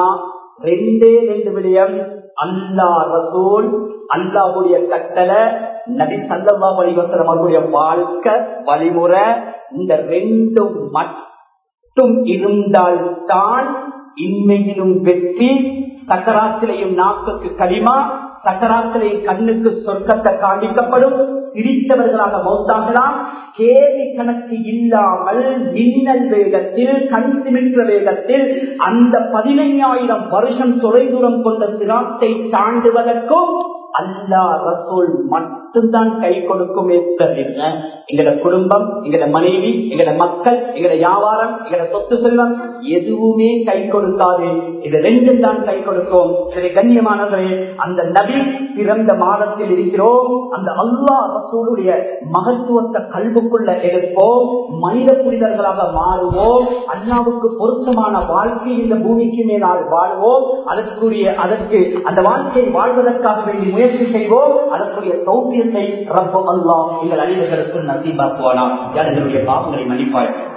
2 விடயம். அல்லாஹ் ரசூல், அல்லாஹ்வுடைய கட்டளை, நபி ஸல்லல்லாஹு அலைஹி வஸல்லம் அவர்களுடைய வாழ்க்கை வழிமுறை, இந்த 2 மட்டும் இருந்தால் தான் இன்மையிலும் வெற்றி, சக்கராத்திலையும் நாக்குக்கு களிமா, சக்கராத்திலையும் கண்ணுக்கு சொர்க்கத்தை காண்பிக்கப்படும், பிரித்தவர்களாக மௌத்தாகலாம். கேள்வி கணக்கு இல்லாமல் மின்னல் வேகத்தில், கண் சிமின்ற வேகத்தில் அந்த 15,000 வருஷம் தொலைதூரம் கொண்ட சிராத்தை தாண்டுவதற்கும் அல்லாஹ் ரசூல் மட்டும்தான் கை கொடுக்குமே தவிர எங்களோட குடும்பம், எங்களோட மனைவி, எங்களோட மக்கள், எங்களோட வியாபாரம், எங்களோட சொத்து செல்வம் எதுவுமே கை கொடுக்காது. இது 2 தான் கை கொடுக்கும். கண்ணியமானவர்களே, அந்த நபி பிறந்த மாதத்தில் இருக்கிறோம். அந்த அல்லாஹ் ரசூலுடைய மகத்துவத்தை கல்வுக்குள்ள எடுப்போம், மனித புனிதர்களாக மாறுவோம், அல்லாஹ்வுக்கு பொருத்தமான வாழ்க்கை இந்த பூமிக்கு மேலால் வாழ்வோம். அதற்கு அந்த வாழ்க்கையை வாழ்வதற்காக வேண்டி முயற்சி செய்வோம். அதற்குரிய தௌஃபீகை ரப்பு அல்லாஹ் எங்கள் அனைவருக்கும் நசீபாக்குவானாக. யார் எங்களுடைய பாவங்களை மன்னிப்பாய்.